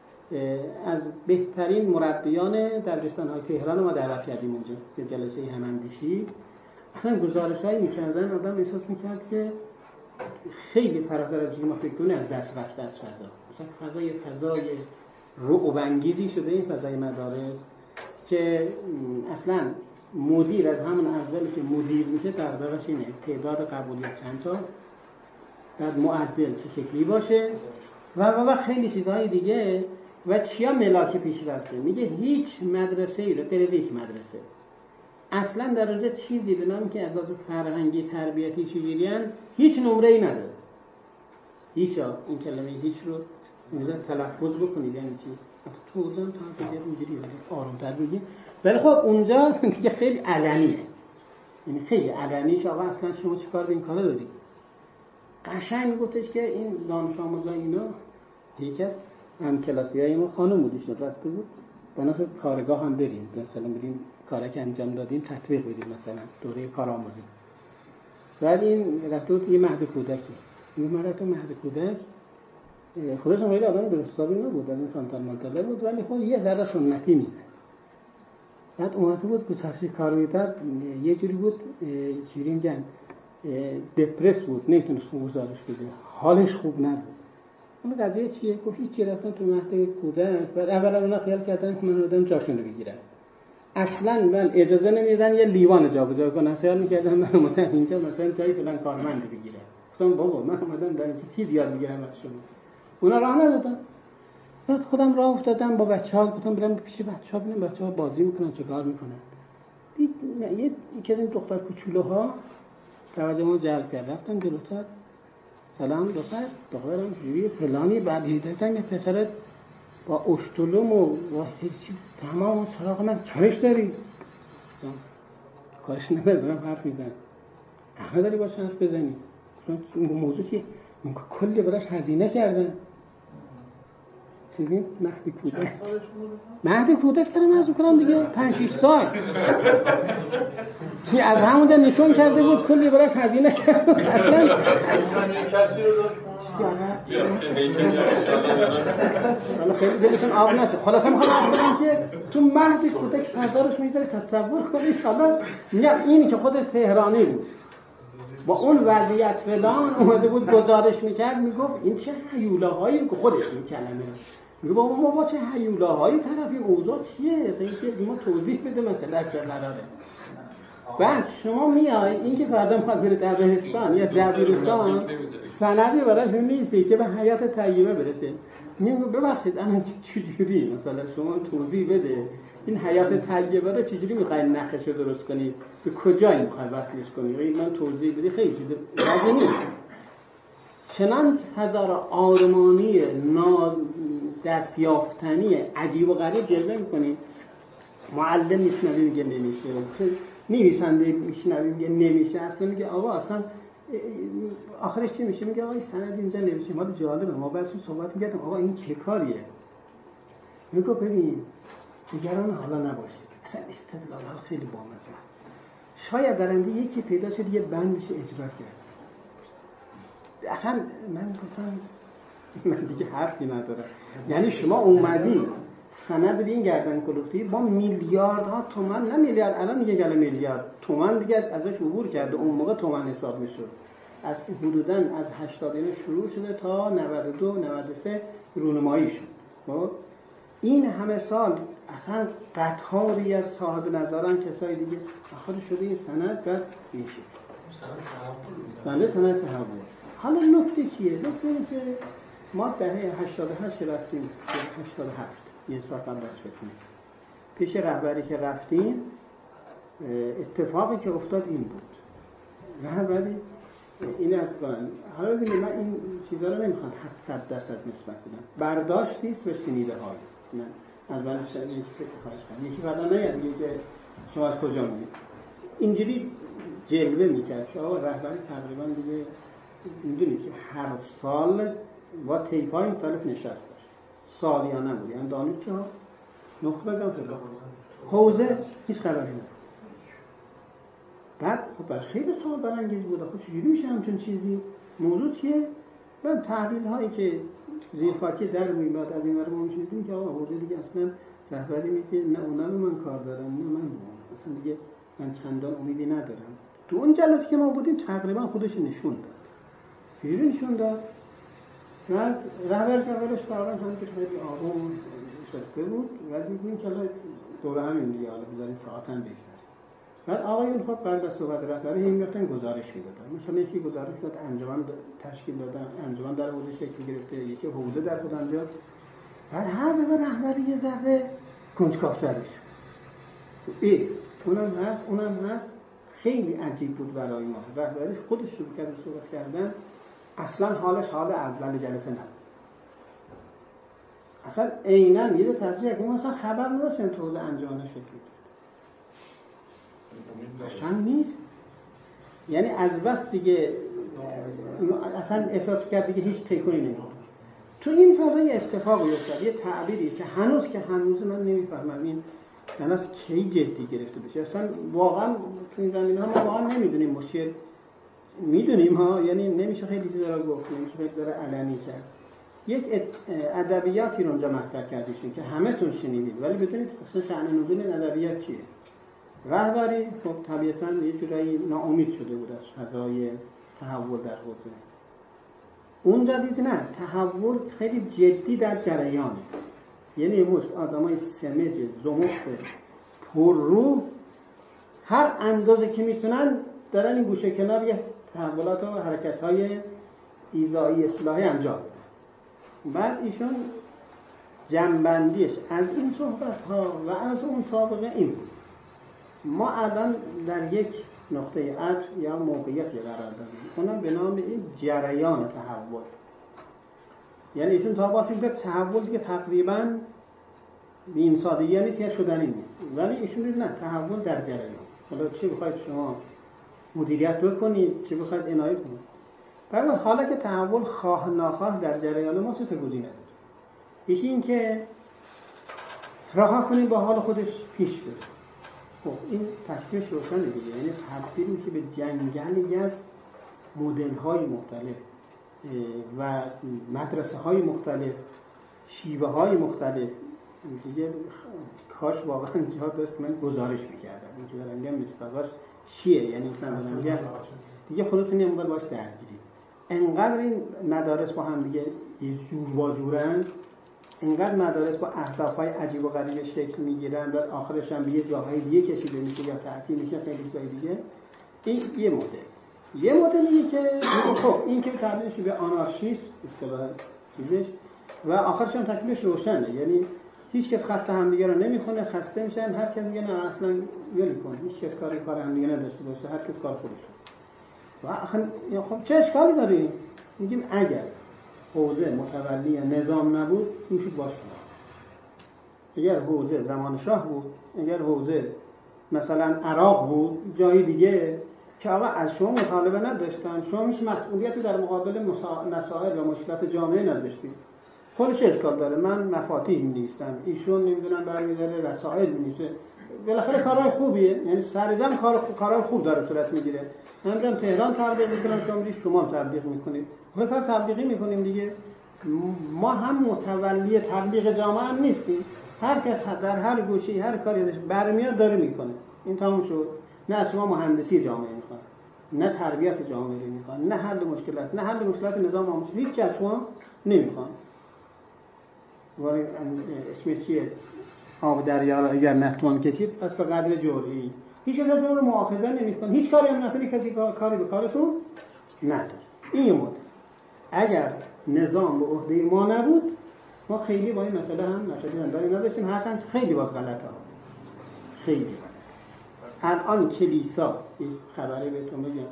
Speaker 2: از بهترین مربیان دبیرستان‌های تهران ما دعوت کردیم اونجا که جلسه هماندیشی. اصلا گزارش‌هایی می‌کردن آدم احساس می‌کرد که خیلی فراتر از ما فکر کنه، از دست رفته از فضا. مثلا فضای فضای رعب‌انگیزی شده این فضای مدارس که اصلا مدیر از همون اولی که مدیر میشه دغدغه‌اش اینه تعداد قبولیت چند تا، بعد معدل چه شکلی باشه و و خیلی چیزهای دیگه. و چیا ملاک پیش رفته میگه هیچ مدرسه ای رو غیر یک مدرسه اصلا در اونجا چیزی به نام که از لحاظ فرهنگی تربیتی چجوریان هیچ نمره ای نداره. هیچ این کلمه هیچ رو اینجا تلفظ بکنید یعنی چی؟ توضیح تا دیگه اینجوری آروم‌تر بگیم. ولی خب اونجا دیگه خیلی علنیه، یعنی خیلی علنیه که آقا اصلا شما چیکار به این کارا دارید. قشنگ گفتش که این دانش آموزا اینا دیگه هم کلاسیای ما خانم بودیش رفته بود بنابراین کارگاه هم بریم مثلا بریم کارا که انجام دادیم تطبیق بدیم مثلا دوره کارآموزی. بعد این رفته بود یه مهد کودکی، این مرد تو مهد کودک خودش هم خیلی آدم درست حسابی نبود، این سانتال مانتاله بود ولی خود یه ذره سنتی میزد. بعد اومده بود گذاشته کار می‌کرد یه جوری بود چیزی میگن دپرس بود، نمیتونست گزارش بده، حالش خوب نبود. اون قضیه چیه؟ گفت هیچ رفتن تو مهد کودک بعد اولا اونا خیال کردن که من آدم جاشون رو بگیرن. اصلا من اجازه نمیدن یه لیوان جابجا کنم، خیال میکردم من مثلا اینجا مثلا جای فلان کارمند بگیرم. گفتم بابا من اومدم در اینجا چیز یاد میگیرم از شما. اونا راه ندادن. بعد خودم راه افتادم با بچه‌ها، گفتم برم پیش بچه‌ها ببینم بچه‌ها بازی میکنن چه کار میکنن. دید یه یکی از این دختر کوچولوها توجهمو جلب کرد. رفتم جلوتر، سلام دختر، دخترم جوری فلانی، بعد دیدم یه پسر با اشتلم و با چیز تمام سراغ من چالش داری؟ کارش نمیدونم حرف میزنی. همه داری باش حرف بزنی. این موضوع چیه؟ من کلی براش هزینه کردن. چیزی مهد کودک. مهد کودک دارم عرض می‌کنم دیگه پنج شش سال. که از همونجا نشون کرده بود کلی براش هزینه کردن. اصلا کسی رو داشت حالا خیلی دلتون آب نشه. خلاصه میخوام بگم که تو مهد کودک فضارش میذاره تصور کنید. حالا میگم اینی که خود تهرانی بود با اون وضعیت فلان اومده بود گزارش میکرد، میگفت این چه هیولاهایی که خودش این کلمه میگه بابا ما با چه هیولاهایی طرفیم، اوضاع چیه؟ اینکه ما توضیح بده مثلا چه قراره. بعد شما میای اینکه فردا میخواد بره دبیرستان یا دبیرستان سندی براش نیست که به حیات طیبه برسه. میگه ببخشید اما چجوری مثلا شما توضیح بده این حیات طیبه رو چجوری میخواین نقش رو درست کنید، به کجایی میخواین وصلش کنید، من توضیح بدی خیلی چیز لازم نیست. چنان هزار آرمانی دستیافتنی عجیب و غریب جلوه میکنید. معلم میشنوی میگه نمیشه، نویسنده میشنوی میگه نمیشه، اصلا میگه آقا اصلا آخرش چی میشه؟ میگه آقا این سند اینجا نمیشه. ما جالبه ما بعد صحبت میگردم آقا این چه کاریه؟ میگه ببین دیگران حالا نباشه، اصلا استدلال ها خیلی بامزه. شاید درنده یکی پیدا شد یه بندش اجرا کرد. اصلا من گفتم من دیگه حرفی ندارم. یعنی شما اومدی سند به این گردن کلفتی با میلیاردها تومان، نه میلیارد الان میگه گله میلیارد تومان دیگه ازش عبور کرده، اون موقع تومان حساب میشد. از حدوداً از هشتاد شروع شده تا نود و دو نود و سه رونمایی شد. خب این همه سال اصلا قطاری از صاحب نظران کسای دیگه آخر شده این سند بعد این شد سند سند تحول. حالا نکته چیه؟ نکته اینه که ما دهه هشتاد و هشت رفتیم، هشتاد و هفت یه سال قبل از فتنه پیش رهبری که رفتیم، اتفاقی که افتاد این بود. رهبری این از من حالا ببینید من این چیزا رو نمیخوام صد درصد نسبت بدم، برداشتی است و شنیده های من از من یکی فکر خواهش کنم. یکی فردا نیاد میگه که شما از کجا میگید اینجوری جلوه میکرد که آقا رهبری تقریبا دیگه میدونید که هر سال با تیپای مختلف نشست داشت، سالیانه بود. یعنی دانشجو ها نخبه دام شده حوزه هیچ خبری نبود. بعد خب برای خیلی سوال برانگیز بود خب چجوری میشه همچون چیزی؟ موضوع چیه؟ من تحلیل هایی که زیر خاکی در میاد از این ور ما میشنیدیم که آقا حوزه دیگه اصلا رهبری میگه نه اونا رو من کار دارم نه من بودم. اصلا دیگه من چندان امیدی ندارم. تو اون جلسه که ما بودیم تقریبا خودش نشون داد. چجوری نشون داد؟ بعد رهبر که اولش تقریبا هم که خیلی آروم نشسته بود و میگیم که دوره همین دیگه حالا بذارین ساعت هم بگذره. بعد آقایون خب بعد از صحبت رهبری این میرفتن گزارش میدادن. مثلا یکی گزارش داد انجمن تشکیل دادن، انجمن در حوزه شکل گرفته، یکی حوزه در خود انجام. بعد هر دفعه رهبری یه ذره کنجکاو‌ترش. ای اونم هست اونم هست خیلی عجیب بود برای ما. رهبری خودش شروع کرد صحبت کردن، اصلا حالش حال اول جلسه نبود. اصلا عیناً میره تصریح کنه مثلا خبر نداشتن تو حوزه انجمن شکل گرفته. اصلا نیست. یعنی از وقت دیگه اصلا احساس کرد دیگه هیچ تکونی نمیده. تو این فضای استفاقی افتاد یه تعبیری که هنوز که هنوز من نمیفهمم این یعنی از کی جدی گرفته بشه. اصلا واقعا تو این زمینه ها ما واقعا نمیدونیم مشکل میدونیم ها، یعنی نمیشه خیلی چیزا رو گفت، نمیشه خیلی چیزا رو علنی کرد. یک ادبیاتی رو اونجا مطرح کردیشون که همه تون شنیدید ولی بدونید اصلا شأن نزول ادبیات چیه. رهبری خب طبیعتاً یه جورایی ناامید شده بود از فضای تحول در حوزه. اون جدید نه، تحول خیلی جدی در جریانه. یعنی امروز آدمای سمج زمخت پر رو هر اندازه که میتونن دارن این گوشه کنار یه تحولات و حرکت‌های ایذایی اصلاحی انجام میدن. بعد ایشون جنبندیش از این صحبت‌ها و از اون سابقه این بود: ما الان در یک نقطه عطف یا موقعیتی قرار داریم، اونم به نام این جریان تحول. یعنی ایشون تا وقتی که تحول دیگه تقریباً به این سادگی نیست یا شدنی نیست، ولی ایشون نه، تحول در جریان. حالا چه بخواید شما مدیریت بکنید، چه بخواید عنایت کنید. بعد حالا که تحول خواه ناخواه در جریان ما سه تا گزینه داره. یکی این که رها کنیم با حال خودش پیش بره. خب این تشکیلش روشنه دیگه، یعنی تبدیل میشه به جنگلی از مدل‌های مختلف و مدرسه‌های مختلف، شیوه‌های مختلف. دیگه کاش واقعا جا داشت من گزارش می‌کردم. این که دارم میگم مستقاش چیه، یعنی مثلا میگم دیگه خودتون نمی‌خواد باش درگیرید. انقدر این مدارس با هم دیگه یه جور با جورن، اینقدر مدارس با اهداف‌های عجیب و غریب شکل می‌گیرن و آخرش هم به یه جاهای دیگه کشیده میشه یا تعطیل میشه خیلی جای دیگه. این یه مدل. یه مدلی که خب این که تبدیلش به آنارشیست اصطلاح چیزش و آخرش هم تکلیفش روشنه، یعنی هیچ کس خط هم دیگه رو نمیخونه، خسته میشن، هر کس میگه نه اصلا ول کن، هیچ کس کاری کار هم دیگه نداشته باشه، هر کس کار خودش. و آخر خب چه اشکالی داره؟ میگیم اگر حوزه متولی نظام نبود میشد باشه. اگر حوزه زمان شاه بود، اگر حوزه مثلا عراق بود، جای دیگه که آقا از شما مطالبه نداشتن، شما هیچ مسئولیتی در مقابل مسائل و مشکلات جامعه نداشتید. خودش اشکال داره، من مفاتیح می‌نویسم، ایشون نمیدونم برمی‌داره رسائل می‌نویسه، بالاخره کارهای خوبیه، یعنی سرجم کار کارهای خوب داره صورت میگیره. من میرم تهران تبلیغ میکنم، شما میرید شما تبلیغ میکنید، خب کار تبلیغی میکنیم دیگه. ما هم متولی تبلیغ جامعه هم نیستیم، هر کس در هر گوشه هر کاری ازش برمیاد داره میکنه، این تموم شد. نه از شما مهندسی جامعه میخواد، نه تربیت جامعه میخواد، نه حل مشکلات، نه حل مشکلات نظام آموزشی، هیچ چیز از شما نمیخواد. ولی اسمش چیه؟ آب دریا را اگر نتوان کشید پس به قدر جرعه‌ای. هیچ کس از اون رو مؤاخذه نمی‌کنه، هیچ کاری هم نکنی کسی کاری به کارتون نداره. این مورد اگر نظام به عهده ما نبود، ما خیلی با این مسئله هم نشدیم انداری نداشتیم، هستن خیلی باز غلط ها خیلی. الان کلیسا این خبری بهتون بگم،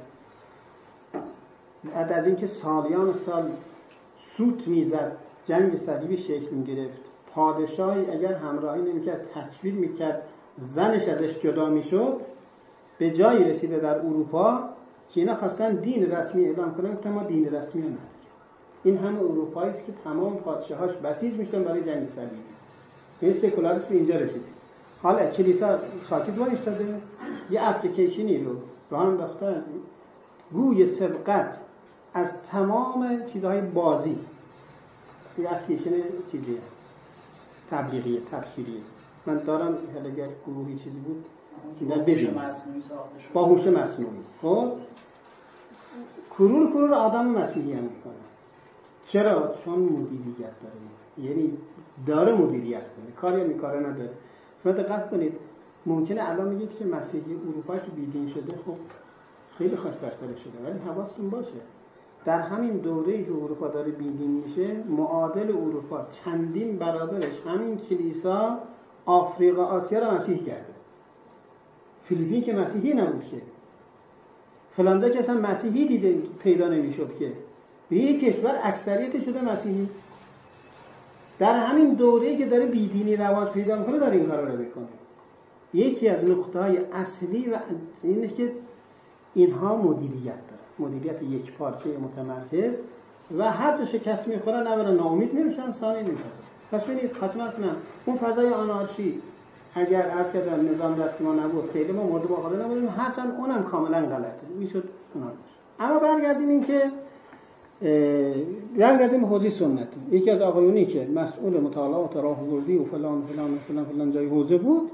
Speaker 2: بعد از اینکه سالیان سال سوت میزد، جنگ صلیبی شکل می‌گرفت، پادشاهی اگر همراهی نمی‌کرد، تکفیر می‌کرد، زنش ازش جدا می‌شد، به جایی رسیده در اروپا که اینا خواستن دین رسمی اعلام کنن که ما دین رسمی نداریم. این همه اروپایی است که تمام پادشاهاش بسیج می‌شدن برای جنگ صلیبی. این سکولاریسم اینجا رسید. حالا کلیسا ساکت وایستاده، یه اپلیکیشنی رو راه انداختن، گوی سبقت از تمام چیزهای بازی، یه اپلیکیشن چیزیه تبلیغیه، تبشیریه. من دارم اگر گروهی چیزی بود اینا ببینید با هوش مصنوعی. خب کرور کرور آدم مسیحی هم میکنه. چرا؟ چون مدیریت داره، یعنی داره مدیریت کنه، کاری هم کار نداره. شما دقت کنید، ممکنه الان میگه که مسیحی اروپا که بیدین شده، خب خیلی خوشبختانه شده، ولی حواستون باشه در همین دوره‌ای که اروپا داره بیدین میشه، معادل اروپا چندین برابرش همین کلیسا آفریقا آسیا رو مسیحی کرده. فیلیپین که مسیحی نبود که، فلانجا که اصلا مسیحی دیده پیدا نمیشد که، به یک کشور اکثریت شده مسیحی. در همین دوره‌ای که داره بیدینی رواج پیدا میکنه داره این کارا رو میکنه. یکی از نقطه‌های اصلی و اینه که اینها مدیریت داره، مدیریت یک پارچه متمرکز و هر جا شکست میخورن اولا ناامید نمیشن، ثانی نمیشن. پس ببینید خدمت من اون فضای آنارشی اگر عرض کردم نظام دست ما نبود، خیلی ما مورد مقابله نبودیم، هرچند اونم کاملا غلطه میشد اونا. اما برگردیم این که برگردیم حوزه سنتی. یکی از آقایونی که مسئول مطالعات راهبردی و فلان فلان فلان فلان جای حوزه بود،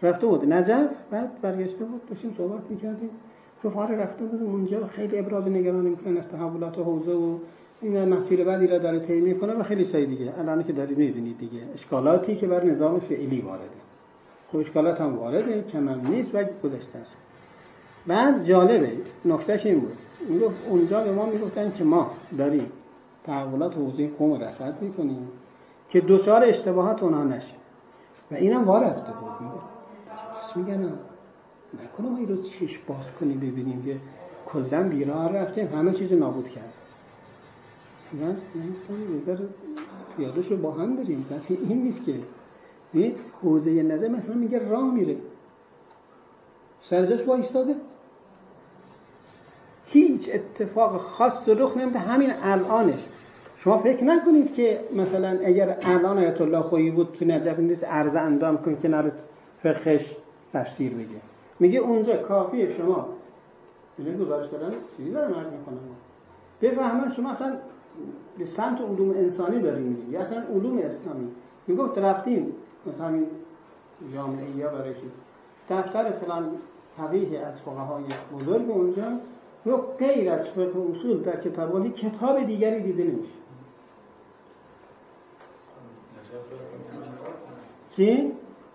Speaker 2: رفته بود نجف، بعد برگشته بود داشتیم صحبت می‌کردیم گفت آره رفته بود اونجا خیلی ابراز نگرانی می‌کنن از تحولات حوزه و این مسیر بعدی را داره طی می‌کنه و خیلی چیز دیگه. الان که دارید می‌بینید دیگه اشکالاتی که بر نظام فعلی وارده. خب اشکالات هم وارده، کم هم نیست و گذشته است. بعد جالبه نکتهش این بود میگفت اونجا به ما میگفتن که ما داریم تحولات حوزه قم رصد می‌کنیم که دوچار اشتباهات اونها نشه و اینم وارد رفته بود. میگن نکنه ما این رو چشم باز کنیم ببینیم که کلا بیراه رفتیم همه چیز نابود کرد. من نمی‌خوام یه ذره پیاده‌ش رو با هم بریم. بس این نیست که این حوزه نظر مثلا میگه راه میره سرجاش وایستاده، هیچ اتفاق خاص رخ نمیده. همین الانش شما فکر نکنید که مثلا اگر الان آیت الله خویی بود تو نجف نیست عرض اندام کن کنار فقهش تفسیر بگه، میگه اونجا کافیه شما اینه گزارش دادن چیزی دارم عرض میکنم بفهمن شما اصلا به سمت علوم انسانی داریم میگه یا اصلا علوم اسلامی. میگفت رفتیم مثلا این جامعه یا برای چی دفتر فلان فقیه از فقهای بزرگ اونجا رو غیر از فقه اصول در کتابانی کتاب دیگری دیده نمیشه. چی؟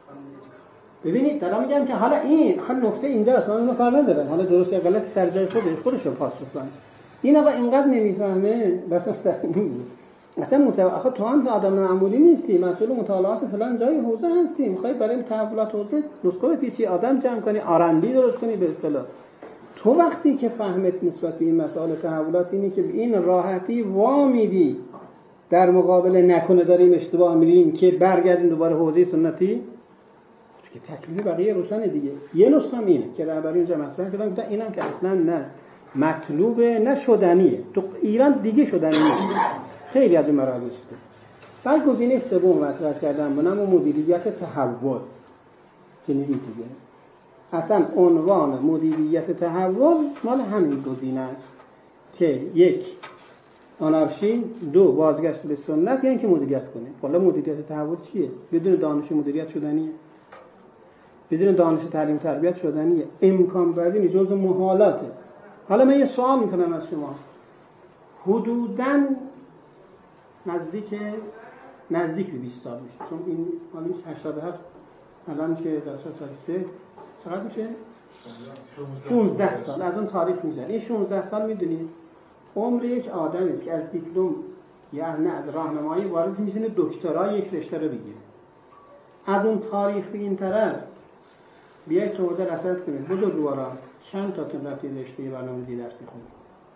Speaker 2: ببینید دارم میگم که حالا این خیلی نکته اینجا اصلا اونو کار ندارم، حالا درست یا غلط سر جای خودش خودش رو پاس بکنه. این آقا اینقدر نمیفهمه بس اصلا بود اصلا متو... آخه تو هم آدم معمولی نیستی، مسئول مطالعات فلان جای حوزه هستی، میخوای برای تحولات حوزه نسخه پیسی آدم جمع کنی آرندی درست کنی به اصطلاح. تو وقتی که فهمت نسبت به این مسائل تحولات اینه که به این راحتی وا میدی در مقابل نکنه داریم اشتباه میریم که برگردیم دوباره حوزه سنتی که تکلیف بقیه روشنه دیگه. یه نسخه اینه که رهبری اونجا مطرح کردن گفتن اینم که اصلا نه مطلوبه نه شدنیه، تو ایران دیگه شدنی نیست، خیلی از این مراحل شده. بعد گزینه سوم مطرح کردن به نام مدیریت تحول که دیگه اصلا عنوان مدیریت تحول مال همین گزینه است که یک آنارشی، دو بازگشت به سنت، یعنی که مدیریت کنه. حالا مدیریت تحول چیه؟ بدون دانش مدیریت شدنیه، بدون دانش تعلیم تربیت شدنیه، امکان پذیر جزء محالاته. حالا من یه سوال میکنم از شما، حدوداً نزدیک نزدیک به بیست سال میشه، چون این حالا میشه هشتاد و هفت الان که در سال سه چقدر میشه؟ شانزده سال از اون تاریخ میذاره. این شانزده سال میدونید عمر یک آدمی است که از دیپلم یا نه از راهنمایی وارد میشه دکترا یک رشته رو بگیره. از اون تاریخ به این طرف بیاید تو حوزه رصد کنید بزرگوارا چند تا تون رفتید رشته برنامه‌ریزی درسی خوندید؟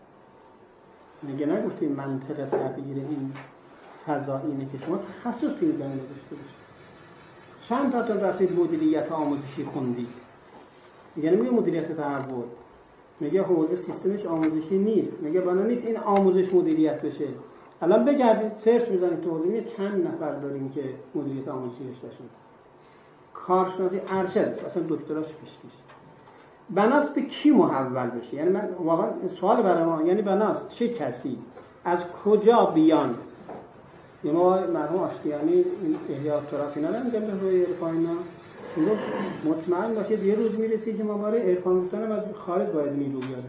Speaker 2: میگه نگفتیم منطق تغییر این فضا اینه که شما تخصص این زمینه داشته باشید. چند تا تون رفتید مدیریت آموزشی خوندید؟ میگه نمیگه مدیریت تحول، میگه حوزه سیستمش آموزشی نیست، میگه بنا نیست این آموزش مدیریت بشه. الان بگردید سرچ بزنید تو حوزه چند نفر داریم که مدیریت آموزشی رشتهشون کارشناسی ارشد اصلا دکتراش پیش پیش بناس به کی محول بشه. یعنی من واقعا سوال برای ما، یعنی بناس چه کسی از کجا بیان؟ یه ما مرحوم آشتیانی این احیاء تراث اینا نمیگم به روی عرفان اینا مطمئن باشید یه روز میرسی که ما برای عرفان گفتن از خارج باید نیرو بیاره.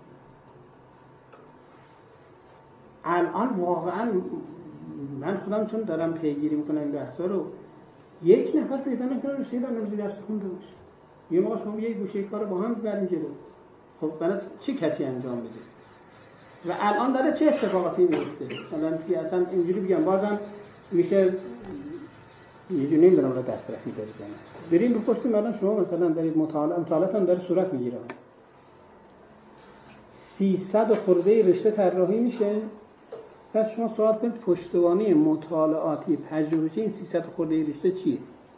Speaker 2: الان واقعا من خودم چون دارم پیگیری میکنم این بحثا رو، یک نفر پیدا نکنه رشته برنامه‌ریزی درس خونده باشه. یه موقع شما یه گوشه کارو با هم بریم جلو. خب برای چه کسی انجام بده؟ و الان داره چه اتفاقاتی میفته؟ مثلا که اصلا اینجوری بگم بازم میشه یه جوری نمیدونم را دسترسی دارید. بریم بپرسیم الان شما مثلا دارید مطالعه مطالعات هم داره صورت میگیره. سیصد خورده رشته طراحی میشه. پس شما سوال کنید پشتوانه مطالعاتی پژوهشی این سیصد خورده رشته چیه؟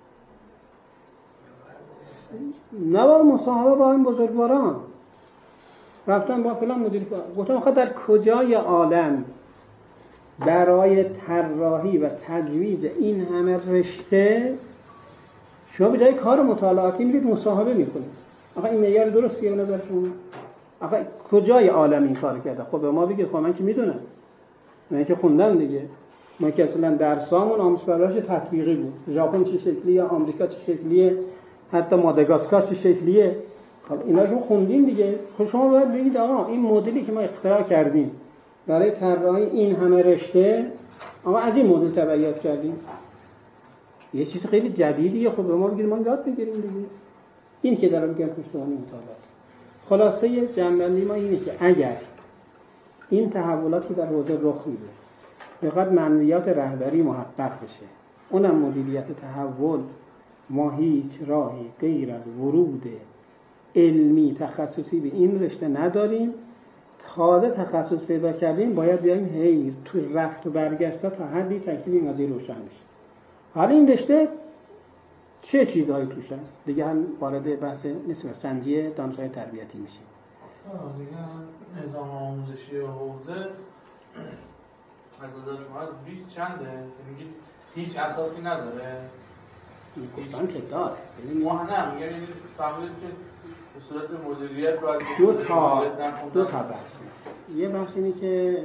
Speaker 2: نه با مصاحبه با این بزرگواران رفتن با فلان مدیر گفتم آخه در کجای عالم برای طراحی و تجویز این همه رشته شما به جای کار مطالعاتی میرید مصاحبه میکنید؟ آخه این معیار درستیه به نظر شما؟ آخه کجای عالم این کار کرده؟ خب به ما بگید. خب من که میدونم، من که خوندم دیگه، ما که اصلا درسامون آموزش پرورش تطبیقی بود. ژاپن چه شکلیه، آمریکا چه شکلیه، حتی ماداگاسکار چه شکلیه. خب اینا رو خوندین دیگه. خب شما باید بگید آقا این مدلی که ما اختراع کردیم برای طراحی این همه رشته، اما از این مدل تبعیت کردیم، یه چیز خیلی جدیدیه. خب به ما بگید ما یاد بگیریم دیگه. این که دارم میگم پشتوانه مطالعات. خلاصه جنبندی ما اینه که اگر این تحولاتی در حوزه رخ میده فقط منویات رهبری محقق بشه، اونم مدیریت تحول، ما هیچ راهی غیر از ورود علمی تخصصی به این رشته نداریم. تازه تخصص پیدا کردیم باید بیایم هی تو رفت و برگشت تا حدی تکلیف این قضیه روشن بشه. حالا این رشته چه چیزهایی توش هست؟ دیگه هم وارد بحث نسبت سنجی دانشگاه تربیتی میشیم.
Speaker 5: دیگه نظام آموزشی و حوزه از نظر شما از بیست چنده؟ میگید هیچ اساسی نداره؟
Speaker 2: گفتن که داره.
Speaker 5: ما نه میگم این فهمید که به صورت مدیریت باید
Speaker 2: دو تا دو تا بحث. یه بحث اینه که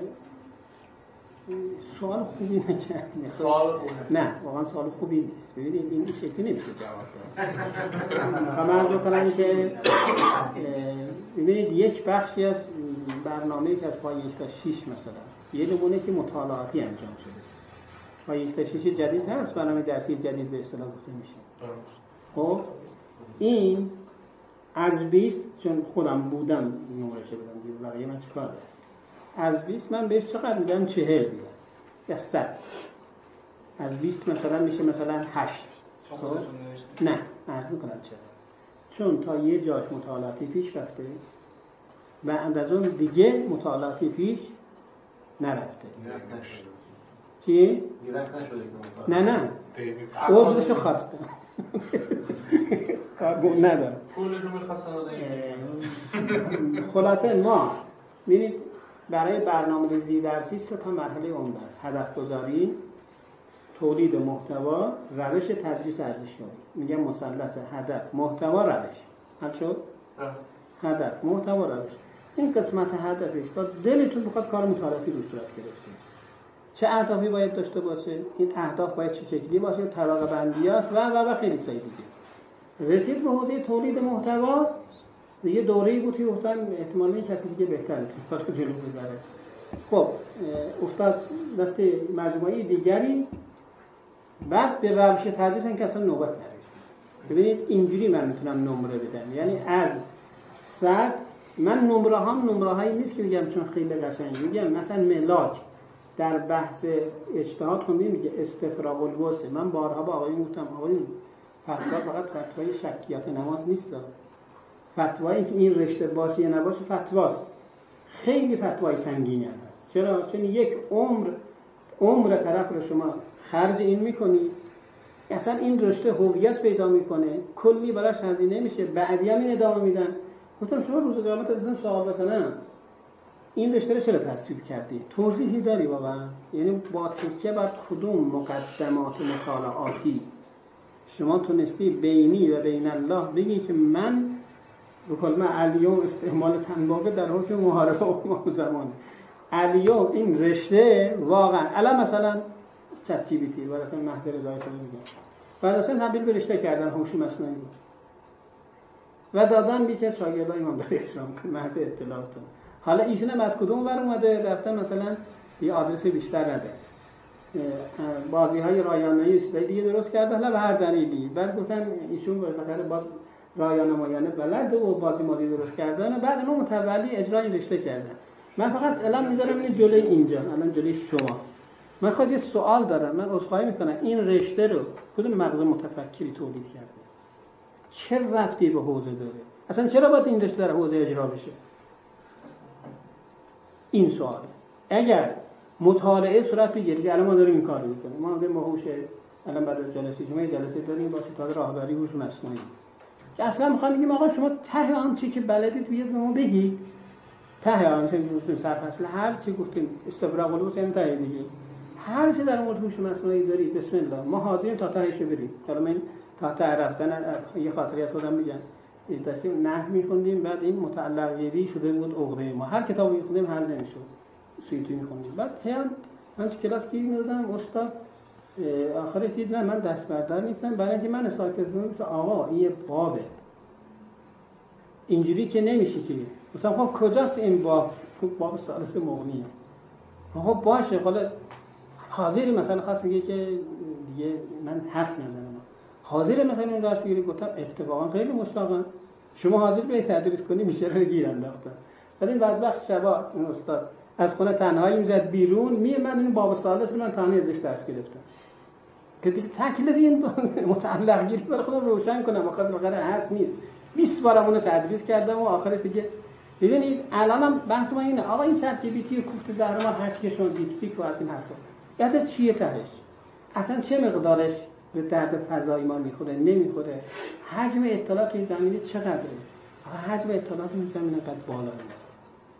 Speaker 2: سوال خوبی نکنه.
Speaker 5: سوال خوبه.
Speaker 2: نه واقعا سوال خوبی نیست. ببینید این شکلی نمیشه جواب داد. من عرض کنم که ببینید یک بخشی از برنامه‌ای که از پای یک تا شش مثلا یه نمونه که مطالعاتی انجام شده. پای یک تا شش جدید هست، برنامه درسی جدید به اصطلاح گفته میشه. خب این از بیست، چون خودم بودم نمرشه بدم دیگه بقیه من چیکار دارم. از بیست من بهش چقدر میدم؟ چهل میدم یا صد. از بیست مثلا میشه مثلا هشت. خب نه عرض میکنم چرا. چون تا یه جاش مطالعاتی پیش رفته و از اون دیگه مطالعاتی پیش نرفته. چی؟ نه نه عضوشو خواستم کارگون ندارم.
Speaker 5: پولشو میخواستن
Speaker 2: خلاصه ما ببینید برای برنامه‌ریزی درسی سه تا مرحله عمده است: هدف گذاری، تولید محتوا، روش تدریس ارزشیابی. میگم مثلث هدف محتوا روش. حل شد؟ هدف محتوا روش. این قسمت هدفش تا دلتون بخواد کار مطالعاتی رو صورت گرفته. چه اهدافی باید داشته باشه؟ این اهداف باید چه شکلی باشه؟ طبقه بندیات و و و خیلی چیزای دیگه. رسید به حوزه تولید محتوا، دیگه دوره‌ای بود که گفتن احتمالاً کسی دیگه بهتره تا جلو ببره. خب افتاد دست مجموعه دیگری، بعد به روش تدریس این که اصلا نوبت نرسید. ببینید اینجوری من میتونم نمره بدم، یعنی از صد من نمره هم نمره هایی نیست که بگم چون خیلی قشنگه. میگم مثلا ملاک در بحث اجتهاد خوندیم میگه استفراغ الوسع. من بارها با آقایون گفتم آقایون فتوا فقط فتوای شکیات نماز نیست، فتوایی که این رشته باشه یا نباشه فتواست. خیلی فتوای سنگینی هم هست. چرا؟ چون یک عمر عمر طرف رو شما خرج این میکنی، اصلا این رشته هویت پیدا میکنه، کلی براش هزینه میشه، بعدی هم این ادامه میدن. گفتم شما روز قیامت از این سوال بکنم این رشته رو چرا تصویب کردی؟ توضیحی داری واقعا؟ یعنی با تکیه بر کدوم مقدمات مطالعاتی شما تونستی بینی و بین الله بگی که من بکلمه الیوم استعمال تنباکه در حکم محاربه و زمانه. الیوم این رشته واقعا الان مثلا چت جی پی تی برای محضر ادعای شده میگم بعد اصلا تبدیل به رشته کردن هوش مصنوعی بود و دادن بیچه شاگردای ما به احترام محض اطلاعاتون. حالا ایشون هم از کدوم ور اومده رفتن مثلا یه آدرس بیشتر نده، بازی های رایانه‌ای اصطلاحی دیگه درست کرده، حالا به هر دلیلی بعد گفتن ایشون بالاخره باز رایانه مایانه بلد و بازی مالی درست کردن، بعد اونو متولی اجرای رشته کردن. من فقط الان میذارم این جلوی اینجا، الان جلوی شما. من خود یه سوال دارم، من عذرخواهی میکنم، این رشته رو کدوم مغز متفکری تولید کرده؟ چه ربطی به حوزه داره؟ اصلا چرا باید این رشته در حوزه اجرا بشه؟ این سوال. اگر مطالعه صورت بگیره، الان ما داریم این کارو میکنیم، ما به هوش الان بعد از جلسه شما جلسه داریم با ستاد راهبری هوش مصنوعی که اصلا میخوام بگیم آقا شما ته آن چی که بلدید بیاد به ما بگی، ته آن چه گفتیم سرفصل هر چی گفتیم استفراغ الوسع هم ته دیگه، هر چی در مورد هوش مصنوعی داری بسم الله ما حاضریم تا تهش بریم. حالا من تا ته رفتن یه خاطری از خودم میگم، این داشتیم نحو میخوندیم بعد این متعلق یدی شده بود عقده ما، هر کتابی میخوندیم حل نمیشد، سویتی میخوندیم. بعد هم من تو کلاس گیر میدادم استاد آخرش دید نه من دست بردار نیستم، برای اینکه من ساکت بودم آقا این یه بابه، اینجوری که نمیشه که مثلا خب کجاست این باب؟ باب ثالث مغنیه. خب باشه حالا حاضری مثلا خواست میگه که دیگه من حرف نزنم، حاضر مثلا اون راست بگیری، گفتم اتفاقا خیلی مشتاقم شما حاضر به تدریس کنی میشه رو گیر انداختم. بعد این بدبخت شبا اون استاد از خونه تنهایی میزد بیرون، می من این باب ثالث من تنهایی ازش درس گرفتم که دیگه تکلیف این متعلق گیری برای خودم روشن کنم، آخر بالاخره هست نیست. بیست بارم اونو تدریس کردم و آخرش دیگه ببینید الانم بحث ما اینه آقا این چت جی پی تی و کوفت زهرمار هست که شون دیپ سیک و از این حرفا اصلا چیه تهش؟ اصلا چه مقدارش به درد فضایی ما میخوره نمیخوره؟ حجم اطلاعات این زمینه چقدره؟ حجم اطلاعات این زمینه قد بالا نیست.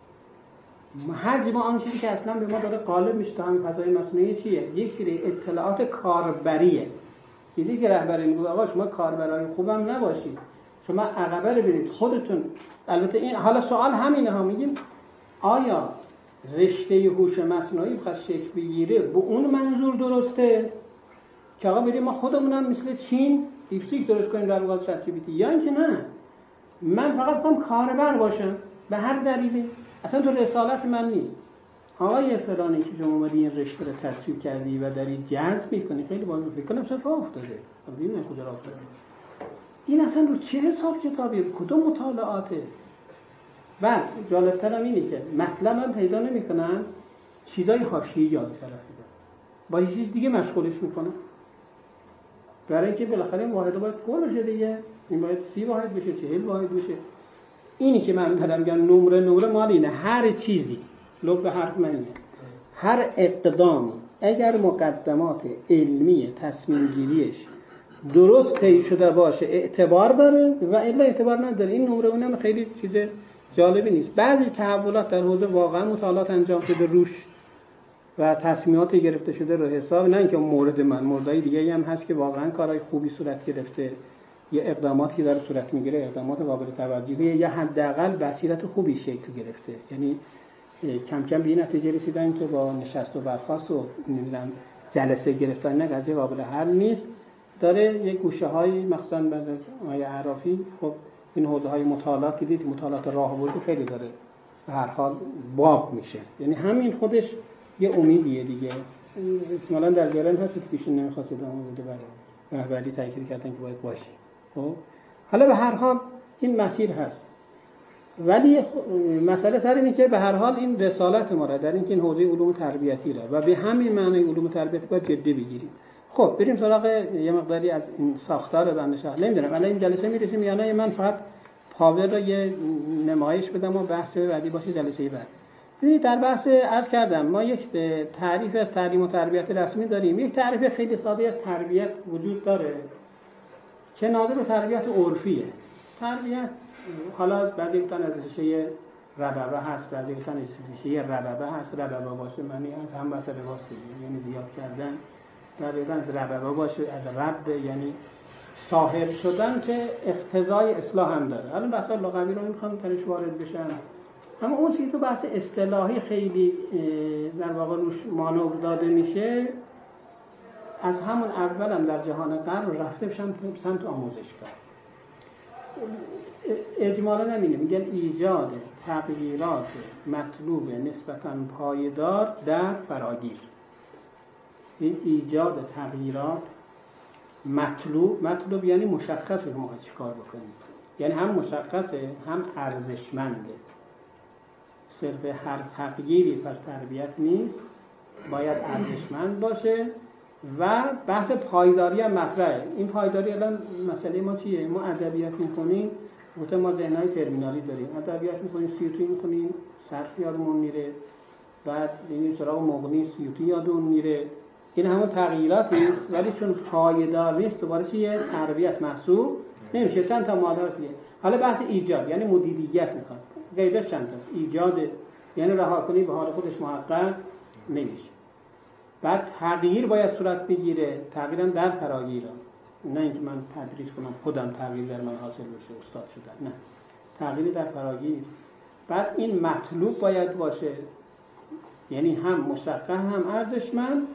Speaker 2: حجم آن چیزی که اصلا به ما داره غالب میشه تا همین فضای مصنوعی چیه؟ یک سری اطلاعات کاربریه. چیزی که رهبر میگه آقا شما کاربرای خوبم نباشید، شما عقبه رو برید خودتون. البته این حالا سوال همینه ها، میگیم آیا رشته هوش مصنوعی بخواد شکل بگیره به اون منظور درسته که آقا بریم ما خودمونم مثل چین دیپسیک درست کنیم در واقع چت جی پی تی، یا اینکه نه من فقط میخوام کاربر باشم به هر دلیلی، اصلا تو رسالت من نیست. آقای فلانی که شما اومدی این رشته رو تصویب کردی و داری جذب میکنی خیلی باید فکر کنم صرف افتاده ببینم کجا افتاده، این اصلا رو چه حساب کتابیه؟ کدوم مطالعاته؟ بعد جالب‌تر هم اینه که مطلب هم پیدا نمی‌کنن، چیزای حاشیه‌ای یاد طرف میدن، با یه چیز دیگه مشغولش میکنن، برای اینکه بالاخره این واحد باید پر بشه دیگه، این باید سی واحد بشه، چهل واحد بشه. اینی که من دارم میگم نمره نمره مال اینه، هر چیزی لب به حرف من اینه، هر اقدامی اگر مقدمات علمی تصمیم گیریش درست طی شده باشه اعتبار داره و الا اعتبار نداره. این نمره اونم خیلی چیز جالبی نیست. بعضی تحولات در حوزه واقعا مطالعات انجام شده روش و تصمیمات گرفته شده رو حساب، نه اینکه مورد من موردای دیگه هم هست که واقعا کارهای خوبی صورت گرفته، یه اقداماتی داره صورت میگیره، اقدامات قابل توجهی، یا حداقل بصیرت خوبی شکل گرفته، یعنی کم کم به این نتیجه رسیدن که با نشست و برخاست و نمیدونم جلسه گرفتن نه قضیه قابل حل نیست، داره یک گوشه‌های مخصوصا بعد از آیه عرافی خب این حوزه‌های مطالعات که دید مطالعات راهبردی خیلی داره به هر حال باب میشه، یعنی همین خودش یه امیدیه دیگه. احتمالاً در جریان هست که پیشون نمی‌خواست ادامه بده، برای رهبری تاکید کردن که باید باشه. خب حالا به هر حال این مسیر هست، ولی مسئله سر اینه که به هر حال این رسالت ما را در اینکه این حوزه علوم تربیتی را و به همین معنی علوم تربیتی باید جدی بگیریم. خب بریم سراغ یه مقداری از این ساختار بنده شهر. نمیدونم الان این جلسه میرسیم یا نه، من فقط پاور رو یه نمایش بدم و بحث بعدی باشه جلسه بعد. ببینید در بحث عرض کردم ما یک تعریف از تعلیم و تربیت رسمی داریم، یک تعریف خیلی ساده از تربیت وجود داره که ناظر به تربیت عرفیه. تربیت حالا بعضی گفتن از ریشه ربابه هست، بعضی گفتن از ریشه ربابه هست، ربابه باشه معنی از هم بحث لباس یعنی زیاد کردن، بعضی گفتن از ربابه باشه از رب یعنی صاحب شدن که اقتضای اصلاح هم داره. حالا بحث لغوی رو نمیخوام تنش وارد بشم، اما اون چیزی تو بحث اصطلاحی خیلی در واقع روش مانور داده میشه، از همون اول هم در جهان غرب رفته بشن سمت آموزشگاه. اجمالا نمینه میگن ایجاد تغییرات مطلوب نسبتاً پایدار در فراگیر. این ایجاد تغییرات مطلوب، مطلوب یعنی مشخصه ما چی کار بکنیم، یعنی هم مشخصه هم ارزشمنده. صرف هر تغییری پس تربیت نیست، باید ارزشمند باشه و بحث پایداری هم مطرحه. این پایداری الان مسئله ما چیه؟ ما ادبیات می‌خونیم، گفتم ما ذهن‌های ترمینالی داریم، ادبیات می‌خونیم سیوطی می‌خونیم صرف یادمون میره، بعد این سراغ مغنی سیوطی یادمون میره، این همون تغییرات نیست ولی چون پایدار نیست دوباره چیه؟ تربیت محسوب نمیشه. چند تا ماده هست. حالا بحث ایجاد یعنی مدیریت میخواد، قیدش چند تاست. ایجاد یعنی رها کنی به حال خودش محقق نمیشه. بعد تغییر باید صورت بگیره، تغییرم در فراگیر، نه اینکه من تدریس کنم خودم تغییر در من حاصل بشه استاد شدن، نه، تغییر در فراگیر. بعد این مطلوب باید باشه، یعنی هم مشخص هم ارزشمند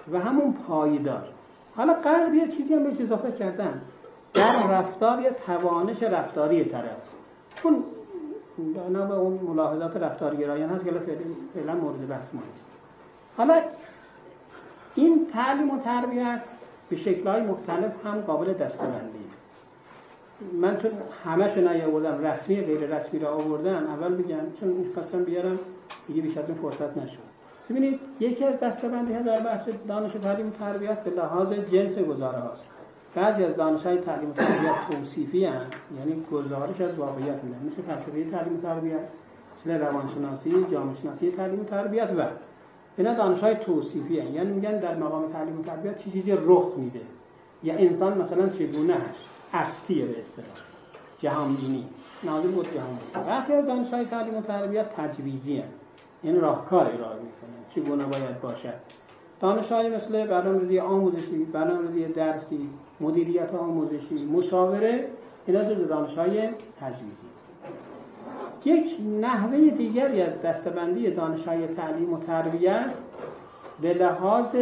Speaker 2: و همون پایدار. حالا غرب یه چیزی هم بهش اضافه کردن در رفتار یا توانش رفتاری طرف، چون بنا به اون ملاحظات رفتارگرایان هست که فعلا مورد بحث ما نیست. حالا این تعلیم و تربیت به شکل‌های مختلف هم قابل دسته‌بندی. من چون همه‌شو نیاوردم، رسمی غیر رسمی را آوردم، اول بگم چون می‌خواستم بیارم دیگه بیش از این فرصت نشد. ببینید یکی از دسته‌بندی‌ها در بحث دانش تعلیم و تربیت به لحاظ جنس گزاره هاست. بعضی از دانش‌های تعلیم و تربیت توصیفی هستند، یعنی گزارش از واقعیت میدن، مثل فلسفه تعلیم و تربیت، مثل روانشناسی، جامعه شناسی تعلیم و تربیت و اینا دانش‌های توصیفی هستند، یعنی میگن در مقام تعلیم و تربیت چه چیزی رخ میده، یا انسان مثلا چگونه هست، هستیه به اصطلاح، جهانبینی، ناظر بود جهانبینی. برخی از دانش‌های تعلیم و تربیت تجویزی هستند، یعنی راهکار ارائه میکنن چگونه باید باشد. دانش‌های مثل برنامه‌ریزی آموزشی، برنامه‌ریزی درسی، مدیریت آموزشی، مشاوره، اینا جزو دانش‌های تجویزی. یک نحوه دیگری از دسته‌بندی دانش‌های تعلیم و تربیت به لحاظ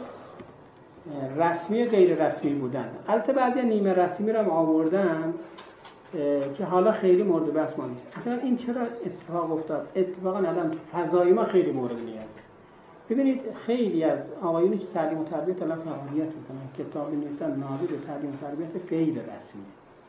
Speaker 2: رسمی غیر رسمی بودن. البته بعضی نیمه رسمی رو هم آوردن که حالا خیلی مورد بحث ما نیست. اصلا این چرا اتفاق افتاد؟ اتفاقا الان تو فضای ما خیلی مورد نیاز. ببینید خیلی از آقایونی که تعلیم و تربیت الان فعالیت میکنن کتاب نوشتن ناظر تعلیم و تربیت غیر رسمی.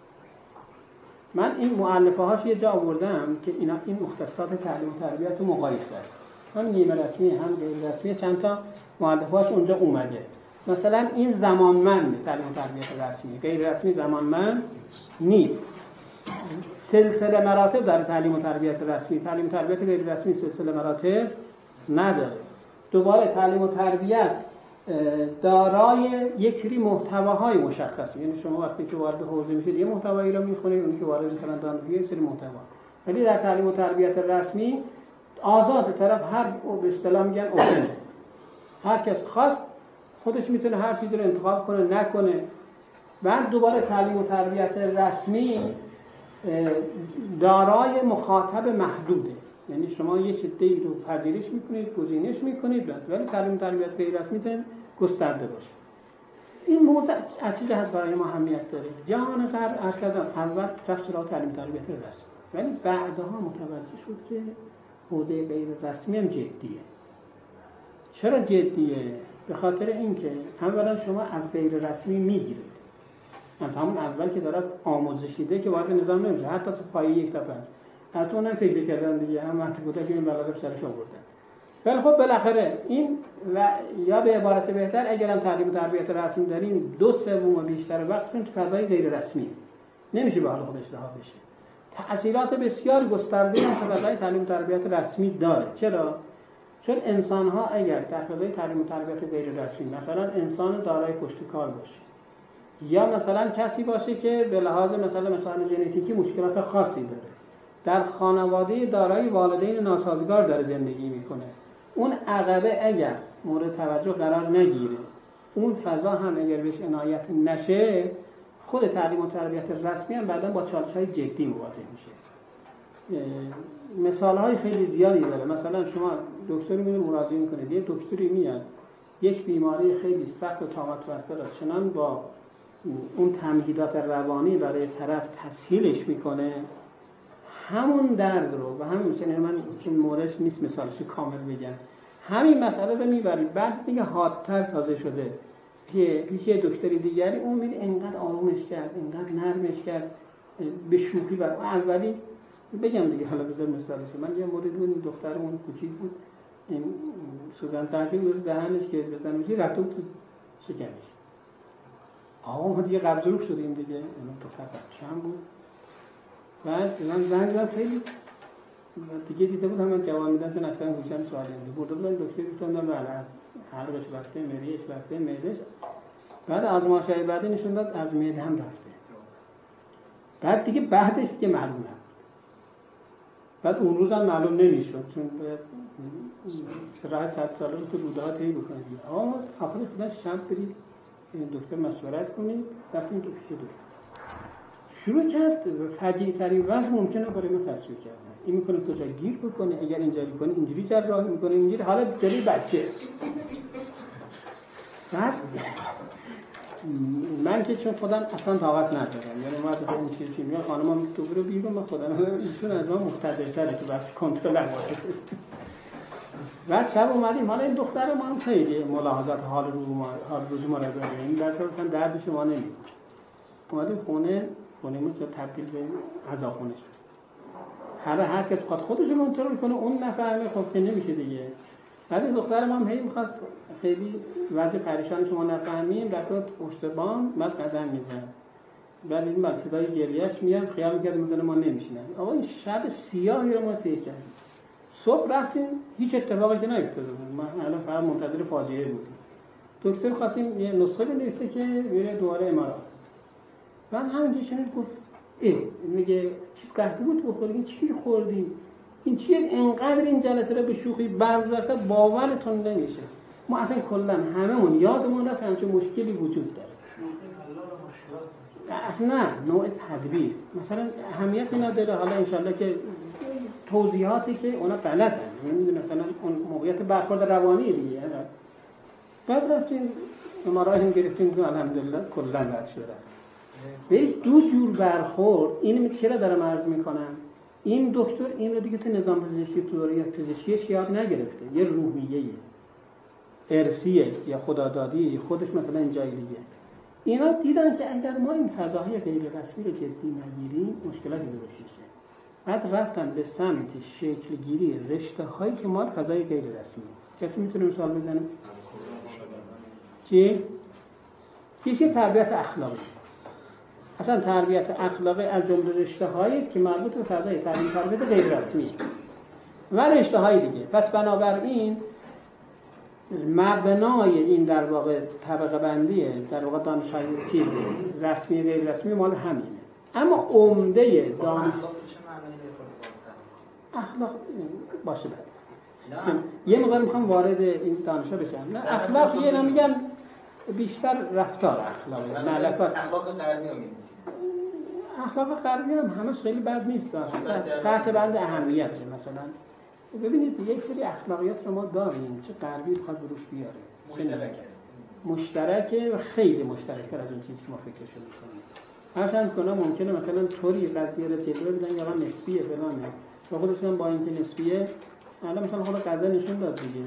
Speaker 2: من این مؤلفه هاش یه جا آوردم که اینا این مختصات تعلیم و تربیت رو مقایسه است. هم نیمه رسمی هم غیر رسمی، چند تا مؤلفه هاش اونجا اومده. مثلا این زمانمند تعلیم و تربیت رسمی، غیر رسمی زمانمند نیست. سلسله مراتب در تعلیم و تربیت رسمی، تعلیم و تربیت غیر رسمی سلسله مراتب نداره. دوباره تعلیم و تربیت دارای یک سری محتواهای مشخصه، یعنی شما وقتی که وارد حوزه میشید یه محتوایی رو میخونید، اون که وارد مثلا دانشگاه یه سری محتوا. ولی در تعلیم و تربیت رسمی آزاد طرف، هر به اصطلاح میگن اوپن، هر کس خواست خودش میتونه هر چیزی رو انتخاب کنه نکنه. بعد دوباره تعلیم و تربیت رسمی دارای مخاطب محدوده، یعنی شما یک عده‌ای رو پذیرش میکنید، گزینش میکنید، ولی تعلیم و تربیت غیر رسمی میتونه گسترده باشه. این موضوع از چه جهت برای ما اهمیت داره؟ جهان غرب ارشد اول رفت سراغ تعلیم و تربیت رسمی، ولی بعدها متوجه شد که حوزه غیر رسمی هم جدیه. چرا جدیه؟ به خاطر اینکه اولا شما از غیر رسمی میگیرید، از همون اول که داره آموزشی ده که وارد نظام نمیشه، حتی تو پایه یک تا پنج. از اونم فکر کردن دیگه، هم وقتی بوده که این بلاغه سرش آوردن. ولی خب بالاخره این و یا به عبارت بهتر اگر هم تعلیم و تربیت رسمی داریم، دو سوم و بیشتر وقتتون تو فضای غیر رسمی نمیشه به حال خودش رها بشه. تأثیرات بسیار گسترده هم فضای تعلیم و تربیت رسمی داره. چرا؟ چون انسان ها اگر در فضای تعلیم و تربیت غیر رسمی مثلا انسان دارای پشت کار باشه، یا مثلا کسی باشه که به لحاظ مثلا مثلا ژنتیکی مشکلات خاصی داره، در خانواده دارای والدین ناسازگار داره زندگی میکنه، اون عقبه اگر مورد توجه قرار نگیره، اون فضا هم اگر بهش عنایت نشه، خود تعلیم و تربیت رسمی هم بعداً با چالش‌های جدی مواجه میشه. مثال‌های خیلی زیادی داره. مثلا شما دکتری میاد مراجعه میکنه، یه دکتری میاد یک بیماری خیلی سخت و طاقت فرسا داره، چنان با اون تمهیدات روانی برای طرف تسهیلش میکنه، همون درد رو و همین مثلا من این مورد نیست مثالش کامل بگم، همین مسئله رو میبرید بعد دیگه حادتر تازه شده پیش یه دکتری دیگری، اون میره انقدر آرومش کرد، انقدر نرمش کرد، به شوخی بر اولی بگم دیگه. حالا بذار مثالش من یه مورد بود، دخترمون کوچیک بود، این سوزن ترجیح بود دهنش که بزنه میشه رفت تو شکمش. آقا ما دیگه قبضروک شدیم دیگه، اون تو فقط چند بود. بعد من زنگ زدم خیلی دیگه دیده بودم من جواب میدم چون اصلا گوشم سوالی نمی برده بودم دکتر گفتم بله از حلقش رفته، مریش رفته، معدهش. بعد آزمایش‌های بعدی نشون داد از معده هم رفته. بعد دیگه بعدش دیگه معلوم نبود. بعد اون روز هم معلوم نمیشد چون راه صد ساله رو تو روده ها طی بکنید. آقا آخرش خودش شب برید دکتر مشورت کنید، رفتیم تو پیش دکتر. شروع کرد فجیع ترین وضع ممکنه برای ما تصویر کردن. این میکنه کجا گیر بکنه، اگر اینجوری کنه اینجوری جراحی میکنه، اینجوری حالا جلوی بچه. بعد من که چون خودم اصلا طاقت ندارم، یعنی ما از این چیزی میگم خانمم تو برو بیرون، من خودم ایشون از ما مقتدرتره تو بس کنترل نباشه. بعد شب اومدیم، حالا این دختر ما هم خیلی ملاحظات حال روز ما حال روز ما رو داره، این درس اصلا درد شما نمیده. اومدیم خونه، خونه‌مون شد تبدیل به عزاخونه شد. هر هر کس خود خودش رو کنترل کنه، اون نفهمه، خب که نمیشه دیگه. بعد این دختر ما هم هی می‌خواست خیلی وضع پریشان شما نفهمیم، رفت پشت بام بعد قدم میزد. بعد این بعد صدای گریه‌اش میاد، خیال می‌کرد مثلا ما نمی‌شینیم. آقا این شب سیاهی رو ما طی کردیم. صبح رفتیم هیچ اتفاقی که نیفتاده بود. ما الان فقط منتظر فاجعه بودیم. دکتر خواستیم یه نسخه بنویسه که میره دوباره امارات. بعد همین که شنید گفت ای میگه چیز قحطی بود بخوری، این چی خوردی؟ این چیه اینقدر این جلسه رو به شوخی برگزار باورتون نمیشه. ما اصلا کلا هممون یادمون رفت همچین مشکلی وجود داره. اصلا نه نوع تدبیر مثلا اهمیتی نداره. حالا انشالله که توضیحاتی که اونا غلطن، نمیدونم مثلا اون موقعیت برخورد روانی دیگه. بعد رفتیم امارات هم گرفتیم که الحمدلله کلا رد شده. به دو جور برخورد. اینو چرا دارم عرض میکنم؟ این دکتر این رو دیگه تو نظام پزشکی تو دوره پزشکیش یاد نگرفته، یه روحیه ارثیه یا خدادادی خودش مثلا این جای دیگه. اینا دیدن که اگر ما این فضاهای غیر رسمی رو جدی نگیریم مشکلاتی درست میشه. بعد رفتن به سمت شکلگیری رشته هایی که ما فضای غیر رسمی. کسی میتونه مثال بزنه؟ چی؟ یکی تربیت اخلاقی. اصلا تربیت اخلاقی از جمله رشته هایی که مربوط به فضای تعلیم تربیت غیر رسمی و رشته های دیگه. پس بنابراین مبنای این در واقع طبقه بندیه، در واقع دانش‌های چیز رسمی غیر رسمی مال همینه. اما عمده دانش اخلاق باشه بعد یه مقدار میخوام وارد این دانش‌ها بشم. نه اخلاق یه نمیگن بیشتر رفتار اخلاقی، نه
Speaker 4: اخلاق غربی هم
Speaker 2: اخلاق غربی هم همش خیلی بد نیست، سطح بند اهمیته. مثلا ببینید یک سری اخلاقیات رو ما داریم چه غربی بخواد بروش بیاره
Speaker 4: مشترکه
Speaker 2: مشترکه و خیلی مشترک‌تر از اون چیزی که ما فکرش می‌کنیم. مثلا کنا ممکنه مثلا طوری قضیه رو جلوه بدن یا نسبیه فلانه و خودشون با اینکه نسبیه الان مثلا خود قضا نشون داد دیگه،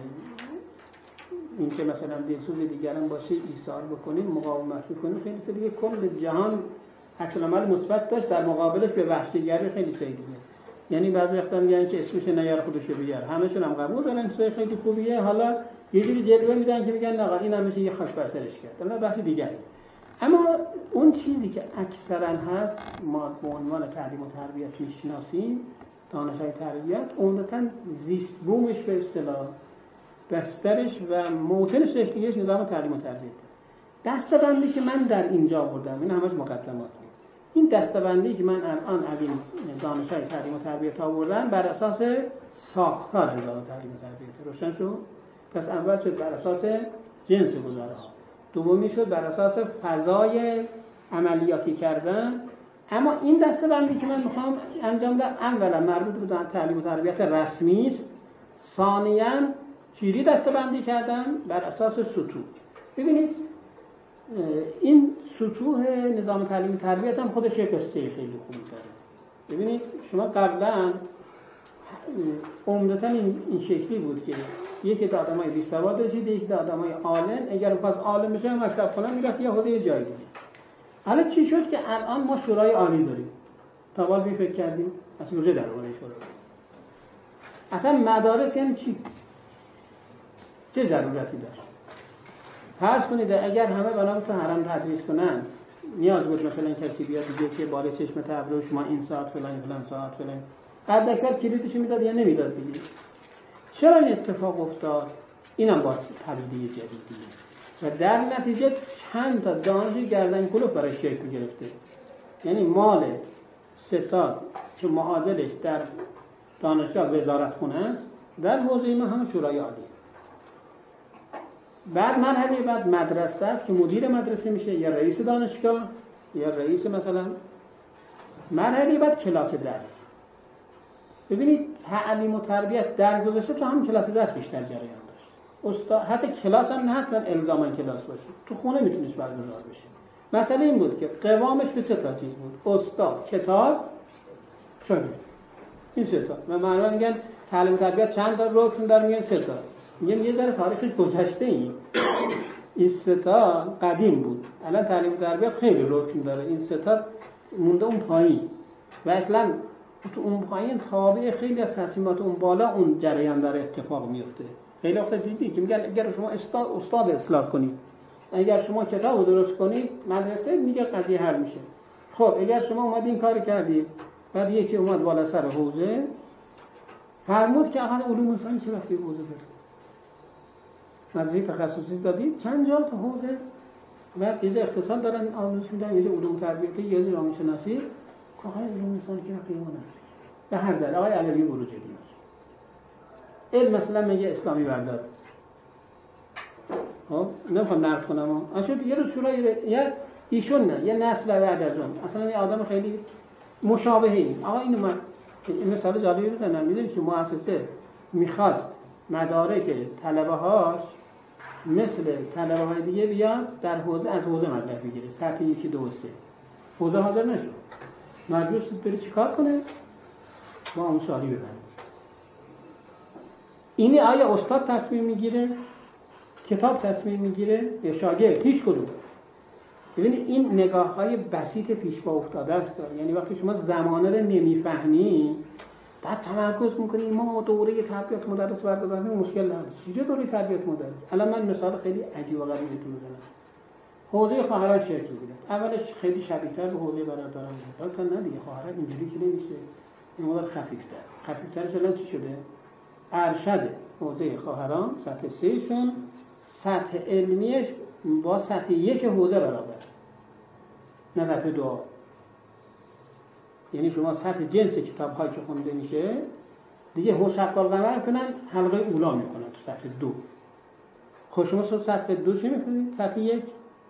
Speaker 2: این که مثلا دلسوز دیگران باشه ایثار بکنیم مقاومت بکنیم خیلی دیگه کل جهان عکس العمل مثبت داشت، در مقابلش به وحشیگری خیلی خیلی دیگه. یعنی بعضی وقتا میگن که اسمش نیار خودش رو بیار، همه‌شون هم قبول دارن چیزای خیلی خوبیه، حالا یه جوری جلوه میدن که میگن آقا این همیشه یه خاک بر سرش کرد. حالا بحث دیگری. اما اون چیزی که اکثرا هست ما به عنوان تعلیم و تربیت میشناسیم، دانش‌های تربیت، عمدتاً زیست بومش به اصطلاح بسترش و موطن شکلیش نظام تعلیم و تربیت. دسته‌بندی که من در اینجا بردم این همش مقدمات. این دسته‌بندی که من الان از این دانش‌های تعلیم و تربیت آوردم بر اساس ساختار نظام تعلیم و تربیت روشن شد. پس اول شد بر اساس جنس گزارش، دومی شد بر اساس فضای عملیاتی کردن. اما این دسته‌بندی که من میخوام انجام بدم اولا مربوط به تعلیم و تربیت رسمی است، ثانیاً چیری دسته‌بندی کردم بر اساس سطوح. ببینید این سطوح نظام تعلیم و تربیت هم خودش یک قصه خیلی خوبی داره. ببینید شما قبلا عمدتاً این این شکلی بود که یکی تا آدمای بی سواد داشتید، یکی تا آدمای عالم، اگر پس عالم بشه مکتب خونه میرفت یا حوزه جای دیگه. حالا چی شد که الان ما شورای عالی داریم؟ تا حالا بی فکر کردیم اصلا کجا در اون شورا؟ اصلا مدارس یعنی چی؟ چه ضرورتی داشت؟ فرض کنید اگر همه بنا به حرم تدریس کنن نیاز بود مثلا کسی بیاد دیگه که بالای چشم ابرو شما این ساعت فلان فلان ساعت فلان بعد اکثر کلیدش میداد یا نمیداد دیگه. چرا این اتفاق افتاد؟ اینم با تبدیل جدیدیه و در نتیجه چند تا دانشی گردن کلوف برای شکل گرفته. یعنی مال ستاد که معادلش در دانشگاه وزارتخونه است، در حوزه ما هم شورای عالی. بعد مرحله بعد مدرسه است که مدیر مدرسه میشه یا رئیس دانشگاه یا رئیس مثلا. مرحله بعد کلاس درس. ببینید تعلیم و تربیت در گذشته تو هم کلاس درس بیشتر جریان داشت. استاد حتی کلاس هم نه حتما الزاما کلاس باشه، تو خونه میتونست برگزار بشه. مسئله این بود که قوامش به سه تا چیز بود: استاد، کتاب، شاگرد. این سه تا. و معلومه میگن تعلیم و تربیت چند تا رکن داره؟ میگن سه تا. میگن یه ذره تاریخش گذشته این. این سه تا قدیم بود. الان تعلیم و تربیت خیلی رکن داره. این سه تا مونده اون پایین. و اصلا تو اون پایین تابع خیلی از تصمیمات اون بالا اون جریان داره اتفاق میفته. خیلی وقت دیدی که میگن اگر شما استاد استاد اصلاح کنید، اگر شما کتابو درست کنید، مدرسه میگه قضیه حل میشه. خب اگر شما اومد این کار کردید، بعد یکی اومد بالا سر حوزه فرمود که آقا علوم انسانی چه وقتی حوزه داره؟ مدرسه تخصصی دادید چند جا تو حوزه؟ بعد یه اقتصاد دارن آموزش میدن، یه علوم تربیتی، یه جامعه شناسی. که آقا علوم انسانی که وقتی اون به هر در آقای علوی بروجردی است. علم مثلا میگه اسلامی بردار. خب نمیخوام نقد کنم، اصلا یه رو شورای یه ایشون نه، یه نسل بعد از اون اصلا یه آدم خیلی مشابهی. آقا اینو من این مثال جالبی بزنم. میدونید که مؤسسه میخواست مدارک طلبه هاش مثل طلبه های دیگه بیاد در حوزه از حوزه مدرک بگیره، سطح یکی دو سه. حوزه حاضر نشد، مجبور شد بره چیکار کنه؟ با آموزشاری ببره. اینی آیا استاد تصمیم میگیره؟ کتاب تصمیم میگیره؟ یا شاگرد؟ هیچ کدوم. ببینید این نگاه‌های بسیط پیش پا افتاده است. یعنی وقتی شما زمانه رو نمیفهمی بعد تمرکز میکنی ما دوره تربیت مدرس برداریم، مشکل نداره. چیه دوره تربیت مدرس؟ الان من مثال خیلی عجیب و غریبی بهتون میزنم. حوزه خواهران شکل میگیره. اولش خیلی شبیه‌تر به حوزه برادران بود. تا نه دیگه خواهران اینجوری که نمیشه. این مدل خفیف‌تر. خفیف‌ترش الان چی شده؟ ارشد حوزه خواهران سطح سه شون سطح علمیش با سطح یک حوزه برابر، نه سطح دو. یعنی شما سطح جنس کتاب هایی که خونده میشه دیگه هو شقال قمر کنن حلقه اولا میکنن تو سطح دو. خب شما سطح دو چی میکنید؟ سطح یک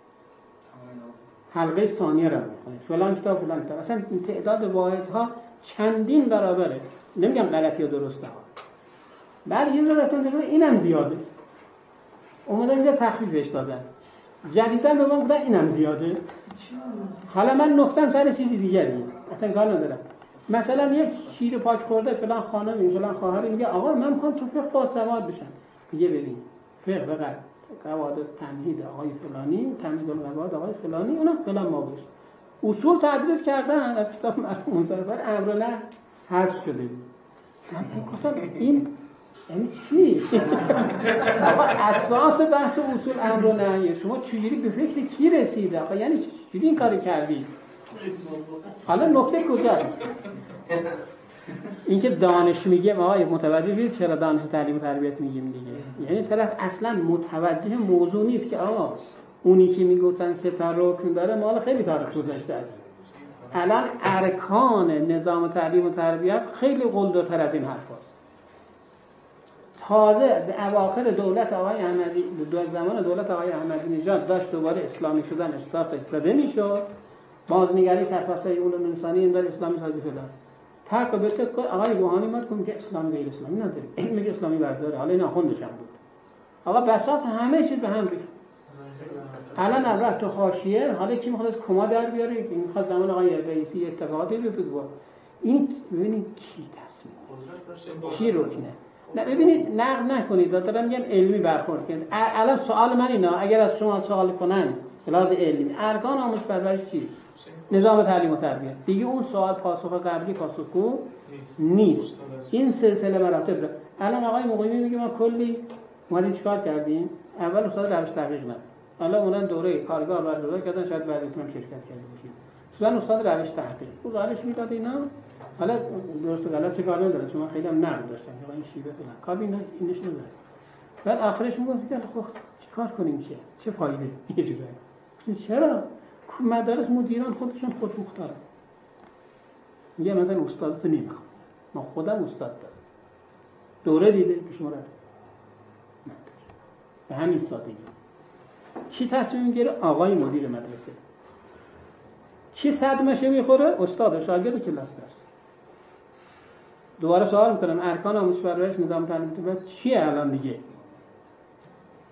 Speaker 2: حلقه ثانیه رو میکنید، فلان کتاب فلان کتاب. اصلا این تعداد واحدها چندین برابره. نمیگم غلطی یا درسته ها. بعد یه ذره رفتن اینم زیاده، اومدن اینجا تخفیفش دادن، جدیدن به من گفتن اینم زیاده. حالا من نقطم سر چیزی دیگری، اصلا کار ندارم. مثلا یک شیر پاک خورده فلان خانمی فلان خواهری میگه آقا من میخوام تو فقه باسواد بشم. میگه ببین فقه فقط قواعد تمهید آقای فلانی، تمهید القواعد آقای فلانی، اونا فلان ما بشه. اصول تدریس کردن از کتاب مرحوم منصفر امر نه حذف شده بود. من گفتم این یعنی چی؟ آقا اساس بحث اصول امر و نهی شما چجوری به فکر کی رسیده؟ آقا یعنی چجوری این کارو کردی؟ حالا نکته کجاست؟ اینکه دانش میگه ما متوجه شید چرا دانش تعلیم و تربیت میگیم دیگه. یعنی طرف اصلا متوجه موضوع نیست که آقا اونی که میگفتن سه تا رکن داره مال خیلی تاریخ گذشته است. الان ارکان نظام تعلیم و تربیت خیلی قلدرتر از این حرفاست. تازه از اواخر دولت آقای احمدی، دو زمان دولت آقای احمدی نژاد داشت دوباره اسلامی شدن استارت استاده میشد، بازنگری سرفصل علوم انسانی این در اسلامی سازی شدن. تق به تق آقای روحانی اومد گفت که اسلام غیر اسلامی نداره، این میگه اسلامی برداره. حالا اینا خوندش هم بود. آقا بساط همه چیز به هم ریخت. الان از رفت تو حاشیه، حالا کی میخواد کما در بیاره؟ این میخواد زمان آقای رئیسی اتفاقاتی بیفته. این ببینید کی تصمیم کی رکنه. نه ببینید نقد نکنید، دارم میگن علمی برخورد کنید. الان سوال من اینا اگر از شما سوال کنن لحاظ علمی ارکان آموزش پرورش چی؟ نظام تعلیم و تربیت. دیگه اون سوال پاسخ قبلی پاسخگو نیست. این سلسله مراتب. الان آقای مقیمی میگه ما کلی اومدیم چیکار کردیم؟ اول استاد روش تحقیق نه. حالا اونن دوره کارگاه برگزار کردن، شاید بعدتون هم شرکت کرده باشید. اصلا استاد روش تحقیق. اون روش میداد اینا. حالا درست و غلط چه کار نداره، چون خیلی هم نقد داشتن که این شیوه فلان کار اینا اینش نداره. بعد آخرش میگفت که خب چیکار کنیم چه چه فایده یه جوری. چرا مدارس مدیران خودشون خود مختارن. میگه مثلا استاد تو نمیخوام، ما خودم استاد دارم، دوره دیده پیش مرد به همین سادگی. کی تصمیم میگیره؟ آقای مدیر مدرسه. کی صدمشه میخوره؟ استاد و شاگرد کلاس درس. دوباره سوال میکنم ارکان آموزش پرورش نظام تعلیم و تربیت چیه الان دیگه؟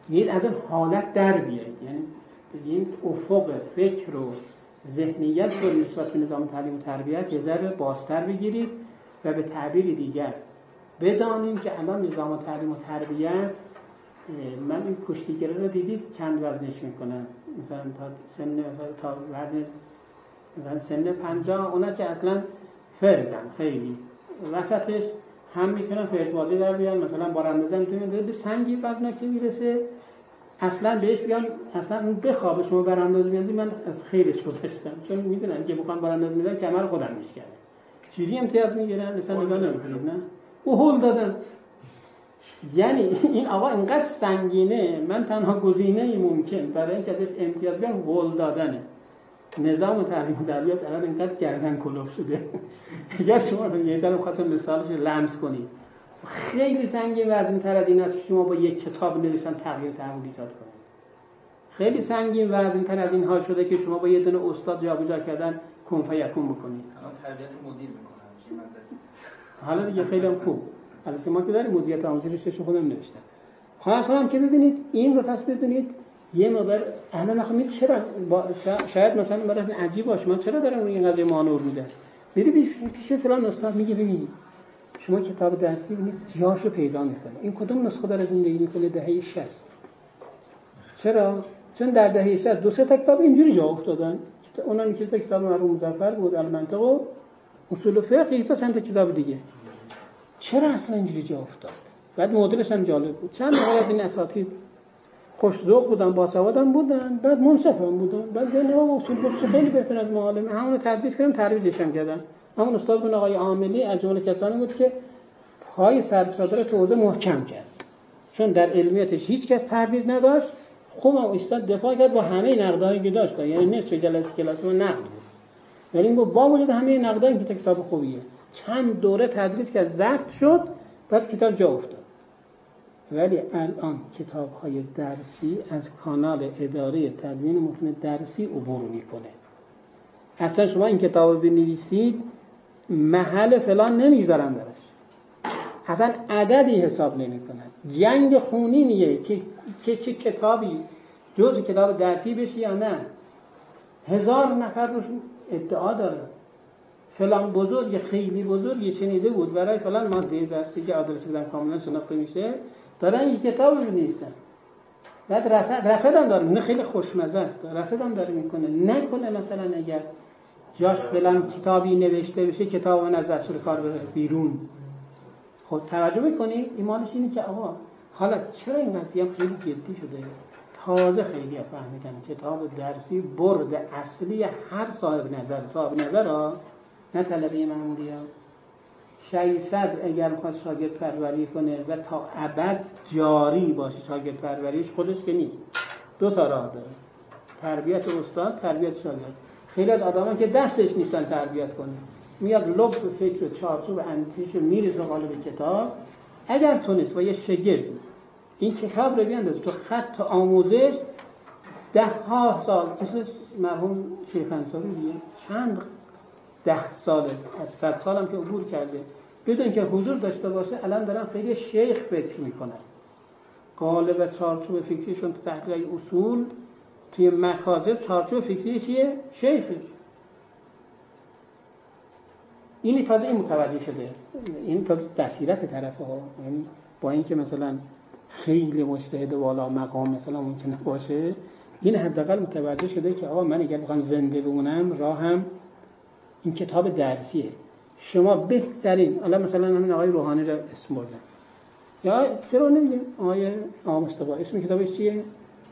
Speaker 2: یعنی از اون حالت در بیایید، یعنی بگیم افق فکر و ذهنیت رو نسبت به نظام تعلیم و تربیت یه ذره بازتر بگیرید و به تعبیر دیگر بدانیم که الان نظام تعلیم و تربیت، من این کشتیگیری رو دیدید چند وزنش میکنن، مثلا تا سن مثلا تا وزن مثلا سن پنجاه، اونا که اصلا فرزن خیلی وسطش هم میتونن فرزبازی در بیان، مثلا باراندازی میتونن به سنگی وزن که میرسه اصلا بهش بیان اصلا اون بخوابه شما براندازی میاندی، من از خیرش گذاشتم چون میدونن که بخوام براندازی میدن کمر خودم میشکنه، چیزی امتیاز میگیرن مثلا نگاه نمیکنید نه او هول دادن. یعنی این آقا اینقدر سنگینه، من تنها گزینه ممکن برای اینکه ازش امتیاز بیان هول دادنه. نظام تعلیم و تربیت الان اینقدر گردن کلوف شده یا شما یه در خاطر مثالش لمس کنید خیلی سنگین وزن‌تر از این است که شما با یک کتاب نوشتن تغییر تحول ایجاد کنید. خیلی سنگین وزن‌تر از این ها شده که شما با یه دونه استاد جابجا کردن کن فیکون بکنید.
Speaker 4: الان تربیت مدیر میکنن
Speaker 2: حالا دیگه خیلی هم خوب. البته ما که داریم مدیریت آموزشی رشته خودم نوشتم. خواهش کنم که ببینید این رو پس بدونید یه مقدار اهل نخمید چرا با شاید مثلا برای عجیب باشه من چرا دارم روی این قضیه مانور میدم. میری پیش فلان استاد میگه ببینید شما کتاب درسی ببینید جاشو پیدا میکنه. این کدوم نسخه داره زندگی میکنه دهه شصت. چرا؟ چون در دهه شصت دو سه تا کتاب اینجوری جا افتادن. اونم که کتاب مرحوم مظفر بود المنطق و اصول فقه تا چند تا کتاب دیگه. چرا اصلا اینجوری جا افتاد؟ بعد مدلش هم جالب بود. چند نفر از این اساتید خوش‌ذوق بودن، باسوادم بودن، بعد منصفم بودن. بعد نه اصول فقه خیلی بهتر از معلم. همون رو تدریس کردم، ترویجش هم کردن. همون استاد بن آقای عاملی از جمله کسانی بود که پای سربسادر تو حوزه محکم کرد. چون در علمیتش هیچ کس تردید نداشت. خوب استاد دفاع کرد با همه نقدایی که داشت. یعنی نصف جلسه کلاس ما نقد بود. یعنی با وجود همه نقدایی که کتاب خوبیه. چند دوره تدریس که ضبط شد، بعد کتاب جا افتاد. ولی الان کتاب‌های درسی از کانال اداره تدوین متن درسی عبور میکنه. اصلا شما این کتاب بنویسید محل فلان نمیذارن درش. اصلا عددی حساب نمیکنن. جنگ خونینیه که چه چه کتابی جز کتاب درسی بشه یا نه. هزار نفر روش ادعا دارن. فلان بزرگ خیلی بزرگی شنیده بود برای فلان ماده درسی که آدرس بدن کاملا شناخته میشه دارن این کتاب رو نیستن. بعد رصد رصد هم داره، نه خیلی خوشمزه است. رصد هم داره میکنه. نکنه مثلا اگر جاش فلان کتابی نوشته بشه کتاب اون از دستور کار بره بیرون. خود توجه میکنید ایمانش اینه که آقا حالا چرا این قضیه خیلی جدی شده؟ تازه خیلی فهمیدن کتاب درسی برد اصلی هر صاحب نظر صاحب نظر ها نه طلبه معمولی ها ششصد اگر میخواد شاگرد پروری کنه و تا ابد جاری باشه شاگرد پروریش خودش که نیست. دو تا راه داره، تربیت استاد، تربیت شاگرد. خیلی از آدما که دستش نیستن تربیت کنه میاد لب فکر و چارچوب اندیشش میریزه قالب کتاب. اگر تونست با یه شاگرد این کتاب رو بیاندازه تو خط آموزش ده ها سال مثل مرحوم شیخ انصاری دیگه چند ده ساله از صد سالم که عبور کرده بدون که حضور داشته باشه الان دارن خیلی شیخ فکر میکنن. قالب و چارچوب فکریشون تو تحقیق اصول توی مکاتب چارچوب فکری چیه؟ شیخه. این تازه این متوجه شده. این تازه بصیرت طرفه ها. یعنی با اینکه مثلا خیلی مجتهد والا مقام مثلا ممکنه باشه این حداقل متوجه شده که آقا من اگر بخوام زنده بمونم راهم این کتاب درسیه. شما بهترین حالا مثلا همین آقای روحانی رو اسم بردن یا چرا نمیگیم آقای آقا مصطفی اسم کتابش چیه؟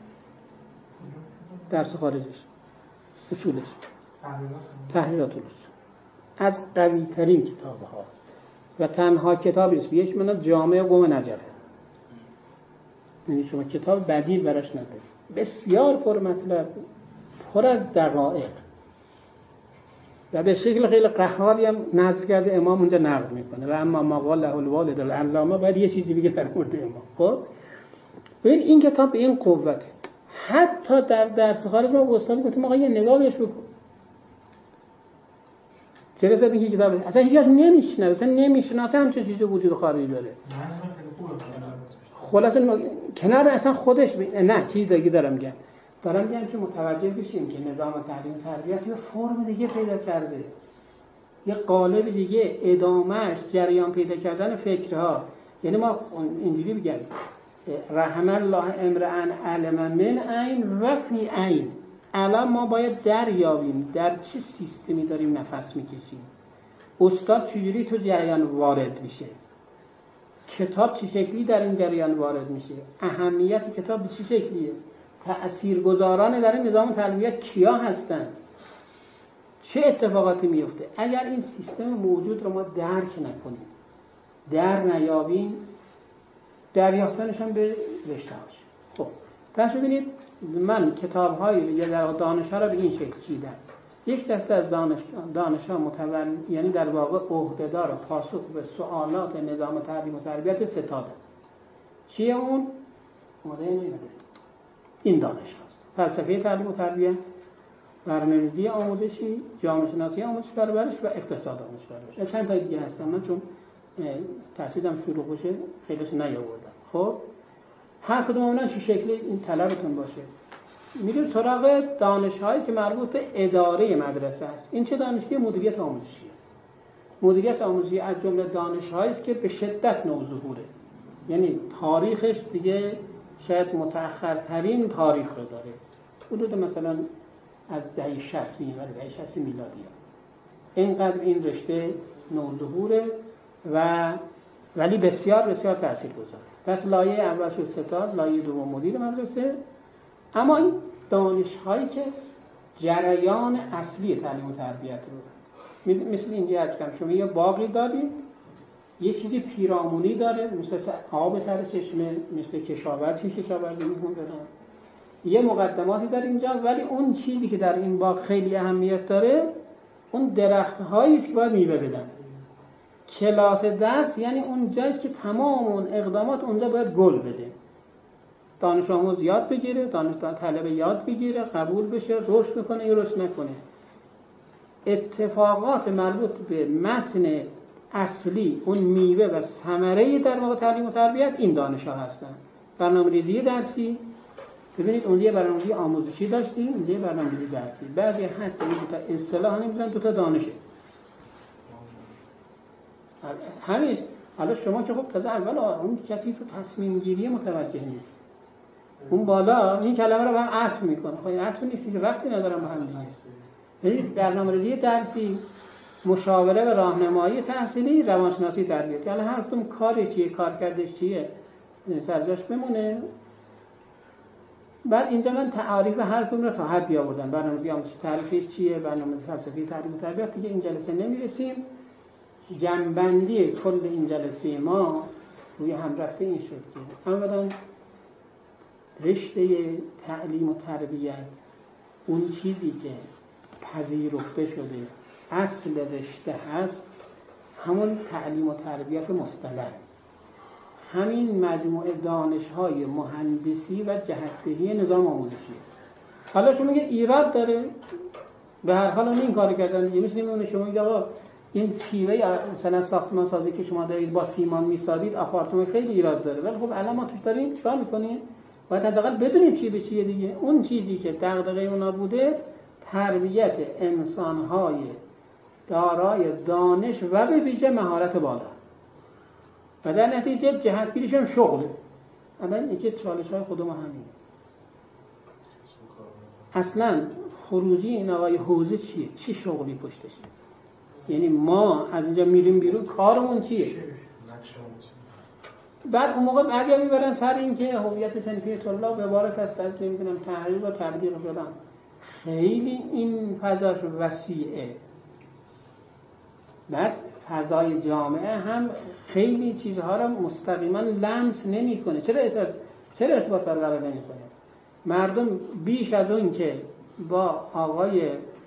Speaker 2: درس خارجش اصولش تحریرات الاصول از قوی ترین کتاب ها و تنها کتابی است یک من جامعه قوم نجفه. یعنی شما کتاب بدیل براش ندارید. بسیار پر مطلب پر از دقایق و به شکل خیلی قهاری هم نقد کرده امام اونجا نقد میکنه و اما ما قال له الوالد العلامه باید یه چیزی بگه در مورد امام. خب ببین این کتاب به این قوته. حتی در درس خارج ما استاد گفتم آقا یه نگاه بهش بکن. چه رسد این کتاب اصلا هیچ کس نمیشناسه اصلا نمیشناسه همچین چیزی وجود خارجی داره. خلاصه کنار اصلا خودش ب... نه چیز دیگه دارم میگم دارم میگم که متوجه بشیم که نظام تعلیم و تربیت یه فرم دیگه پیدا کرده، یه قالب دیگه، ادامهش جریان پیدا کردن فکرها. یعنی ما اینجوری بگم رحم الله امرئ علم من عین و فی عین. الان ما باید دریابیم در چه سیستمی داریم نفس میکشیم، استاد چجوری تو جریان وارد میشه، کتاب چه شکلی در این جریان وارد میشه، اهمیت کتاب به چه شکلیه، تأثیرگذاران در این نظام تربیت کیا هستن، چه اتفاقاتی میفته. اگر این سیستم موجود رو ما درک نکنیم، در نیابیم، دریافتنش هم به رشته هاش. خب پس ببینید من کتاب های یا دانش ها را به این شکل چیدم. یک دسته از دانش دانش ها متول یعنی در واقع عهده‌دار پاسخ به سوالات نظام تعلیم و تربیت ستاده. چیه اون؟ اومده نمیده. این دانش هاست. فلسفه تعلیم و تربیت، برنامه‌ریزی آموزشی، جامعه شناسی آموزش پرورش و اقتصاد آموزش پرورش. چند تا دیگه هستن من چون تحصیلم شروع بشه خیلیش نیاوردم. خب هر کدوم اونها چه شکلی این طلبتون باشه. میریم سراغ دانش‌هایی که مربوط به اداره مدرسه است. این چه دانشی؟ مدیریت آموزشیه. مدیریت آموزشی از جمله دانش‌هایی است که به شدت نوظهوره. یعنی تاریخش دیگه شاید متأخرترین تاریخ رو داره. حدود مثلا از دهه شصت میاد، دهه شصت میلادی. اینقدر این رشته نوظهوره و ولی بسیار بسیار تاثیرگذاره. پس لایه اول شد ستاد، لایه دوم مدیر مدرسه. اما این دانش‌هایی که جریان اصلی تعلیم و تربیت رو مثل اینجا از کم شما یه باقی دارید، یه چیزی پیرامونی داره مثل آب سر چشمه، مثل کشاورزی کشاورزی می‌کنه، یه مقدماتی داره اینجا، ولی اون چیزی که در این باغ خیلی اهمیت داره اون درخت‌هایی است که باید میوه بدن. کلاس درس یعنی اون جایی که تمام اون اقدامات اونجا باید گل بده. دانش آموز یاد بگیره، دانش طلب یاد بگیره، قبول بشه، رشد بکنه یا رشد نکنه. اتفاقات مربوط به متن اصلی اون میوه و ثمره در واقع تعلیم و تربیت این دانش‌ها هستن. برنامه‌ریزی درسی، ببینید اون یه برنامه‌ریزی آموزشی داشتیم، این یه برنامه‌ریزی درسی. بعضی حتی این دو تا اصطلاح نمی‌ذارن، دو تا دانشه. همین حالا شما که خب تازه اول اون کسی تو تصمیم گیری متوجه نیست. اون بالا این کلمه رو به هم عطف میکنه. خب این عطف نیست که وقتی ندارم با هم دیگه. ببینید برنامه‌ریزی درسی، مشاوره و راهنمایی تحصیلی، روانشناسی تربیتی. حالا هر کدوم کاری چیه، کارکردش چیه، سرجاش بمونه. بعد اینجا من تعاریف هر کدوم رو تا حد آوردم. برنامه‌ریزی آموزشی تعریفش چیه، برنامه‌ریزی فلسفی تعلیم و تربیت. دیگه این جلسه نمیرسیم. جنبندی کل این جلسه ما روی هم رفته این شد که اولا رشته تعلیم و تربیت اون چیزی که پذیرفته شده اصل رشته هست همون تعلیم و تربیت مصطلح، همین مجموعه دانش‌های مهندسی و جهت‌دهی نظام آموزشی. حالا شما میگه ایراد داره، به هر حال این کار کردن دیگه. مثل اینه شما میگه آقا این شیوه مثلا ساختمان سازی که شما دارید با سیمان میسازید آپارتمان خیلی ایراد داره، ولی خب الان ما توش داریم چیکار میکنیم؟ باید حداقل بدونیم چی به چیه دیگه. اون چیزی که دغدغه اونا بوده تربیت انسان‌های دارای دانش و به ویژه مهارت بالا و در نتیجه جهتگیریش هم شغله. الان اینکه چالش‌های خودمون همین. اصلا خروجی این آقای حوزه چیه؟ چی شغلی پشتشه؟ یعنی ما از اینجا میریم بیرون کارمون چیه؟ بعد اون موقع بعضیا میبرن سر این که هویت صنفی طلاب عبارت است از نمیدونم تحقیق و تبلیغ فلان. خیلی این فضاش وسیعه. بعد فضای جامعه هم خیلی چیزها را مستقیما لمس نمیکنه. چرا ارتباط چرا ارتباط برقرار نمیکنه؟ مردم بیش از اون که با آقای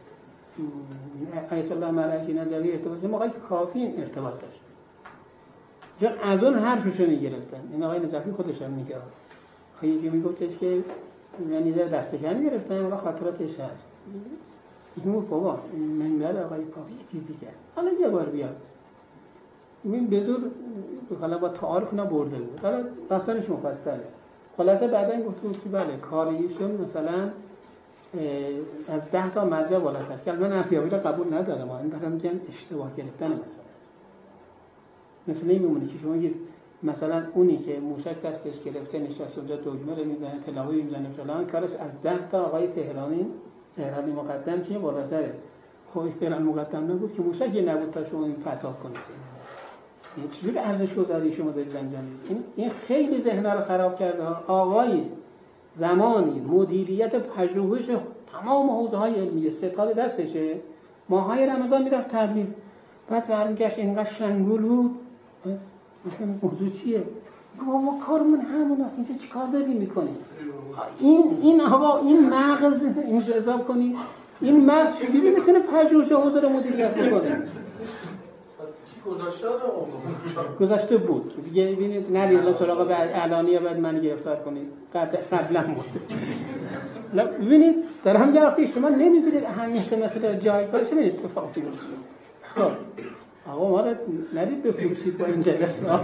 Speaker 2: آیت الله مرعشی نظری ارتباط موقعی کافی این ارتباط داشت. چون از اون حرفشو میگرفتن. این آقای نظفی خودش هم میگه. خیلی میگفتش که یعنی در دستکم گرفتن و خاطراتش هست. اینو بابا منبر آقای کافی چیزی کرد. حالا یه بار بیا. این به زور حالا با تعارف اینا برده بود. حالا داستانش مفصله. خلاصه بعدا گفتم که بله کاریشون مثلا از ده تا مرجع بالاتر است که من ارزیابی رو قبول ندارم. این برام میگن اشتباه گرفتن مثلا. مثل این میمونه که شما میگید مثلا اونی که موشک دستش گرفته نشسته اونجا دکمه رو میزنه تلاوی میزنه فلان کارش از ده تا آقای تهرانی تهرانی مقدم چیه بالاتره. خب تهران مقدم نبود که موشکی نبود تا شما این فتح کنید. این چجوری ارزش گذاری شما دارید انجام میدید؟ این این خیلی ذهن‌ها رو خراب کرده. آقای زمانی مدیریت پژوهش تمام حوزه‌های علمی ستاد دستشه. ماهای رمضان میرفت تبلیغ، بعد برمیگشت اینقدر شنگول بود. مثلا موضوع چیه؟ ما کارمون همون است، اینجا چیکار داریم میکنیم؟ این این آقا این مغز این حساب کنی، این مغز چجوری میتونه پژوهش حوزه رو مدیریت کنه؟ گذاشته بود دیگه. ببینید نرید سراغ به اعلانیه بعد من گرفتار کنید. قبلا بود. ببینید در هم وقتی شما نمیدونید اهمیت مثلا جای کارش چه اتفاقی میفته. خب آقا ما رو ندید بفروشید با این جلسه ها.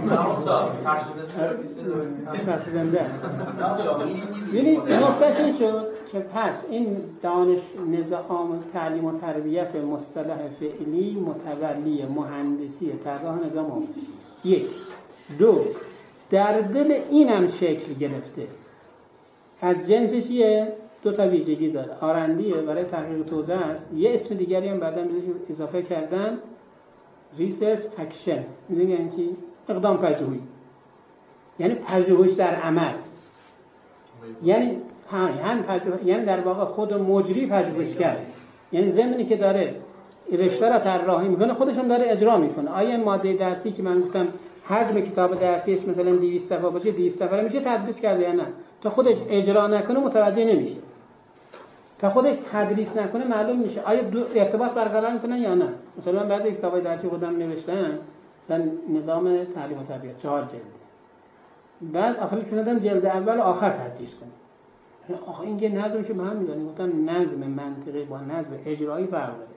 Speaker 2: ببینید نکتهش این شد که پس این دانش نظام تعلیم و تربیت مصطلح فعلی متولی مهندسی طراح نظام آموزشی. یک دو در دل اینم شکل گرفته. از جنس چیه؟ دو تا ویژگی داره. آرندیه برای تحقیق توزیع است. یه اسم دیگری هم بعداً اضافه کردن ریسرچ اکشن. میدونی یعنی چی؟ اقدام پژوهی. یعنی پژوهش در عمل. یعنی هم پژوهش یعنی در واقع خود مجری پژوهش کرد. یعنی زمینی که داره رشته را طراحی میکنه خودش هم داره اجرا میکنه. آیا ماده درسی که من گفتم حجم کتاب درسیش مثلا دویست صفحه باشه دویست صفحه میشه تدریس کرده یا نه؟ تا خودش اجرا نکنه متوجه نمیشه. تا خودش تدریس نکنه معلوم میشه آیا ارتباط برقرار میکنه یا نه. مثلا من بعد کتابای درسی خودم نوشتم مثلا نظام تعلیم و تربیت چهار جلد. بعد آخر کردم جلد اول و آخر تدریس کنم. آخه این که نظم که به هم میزنیم. گفتم نظم منطقی با نظم اجرایی فرق داره.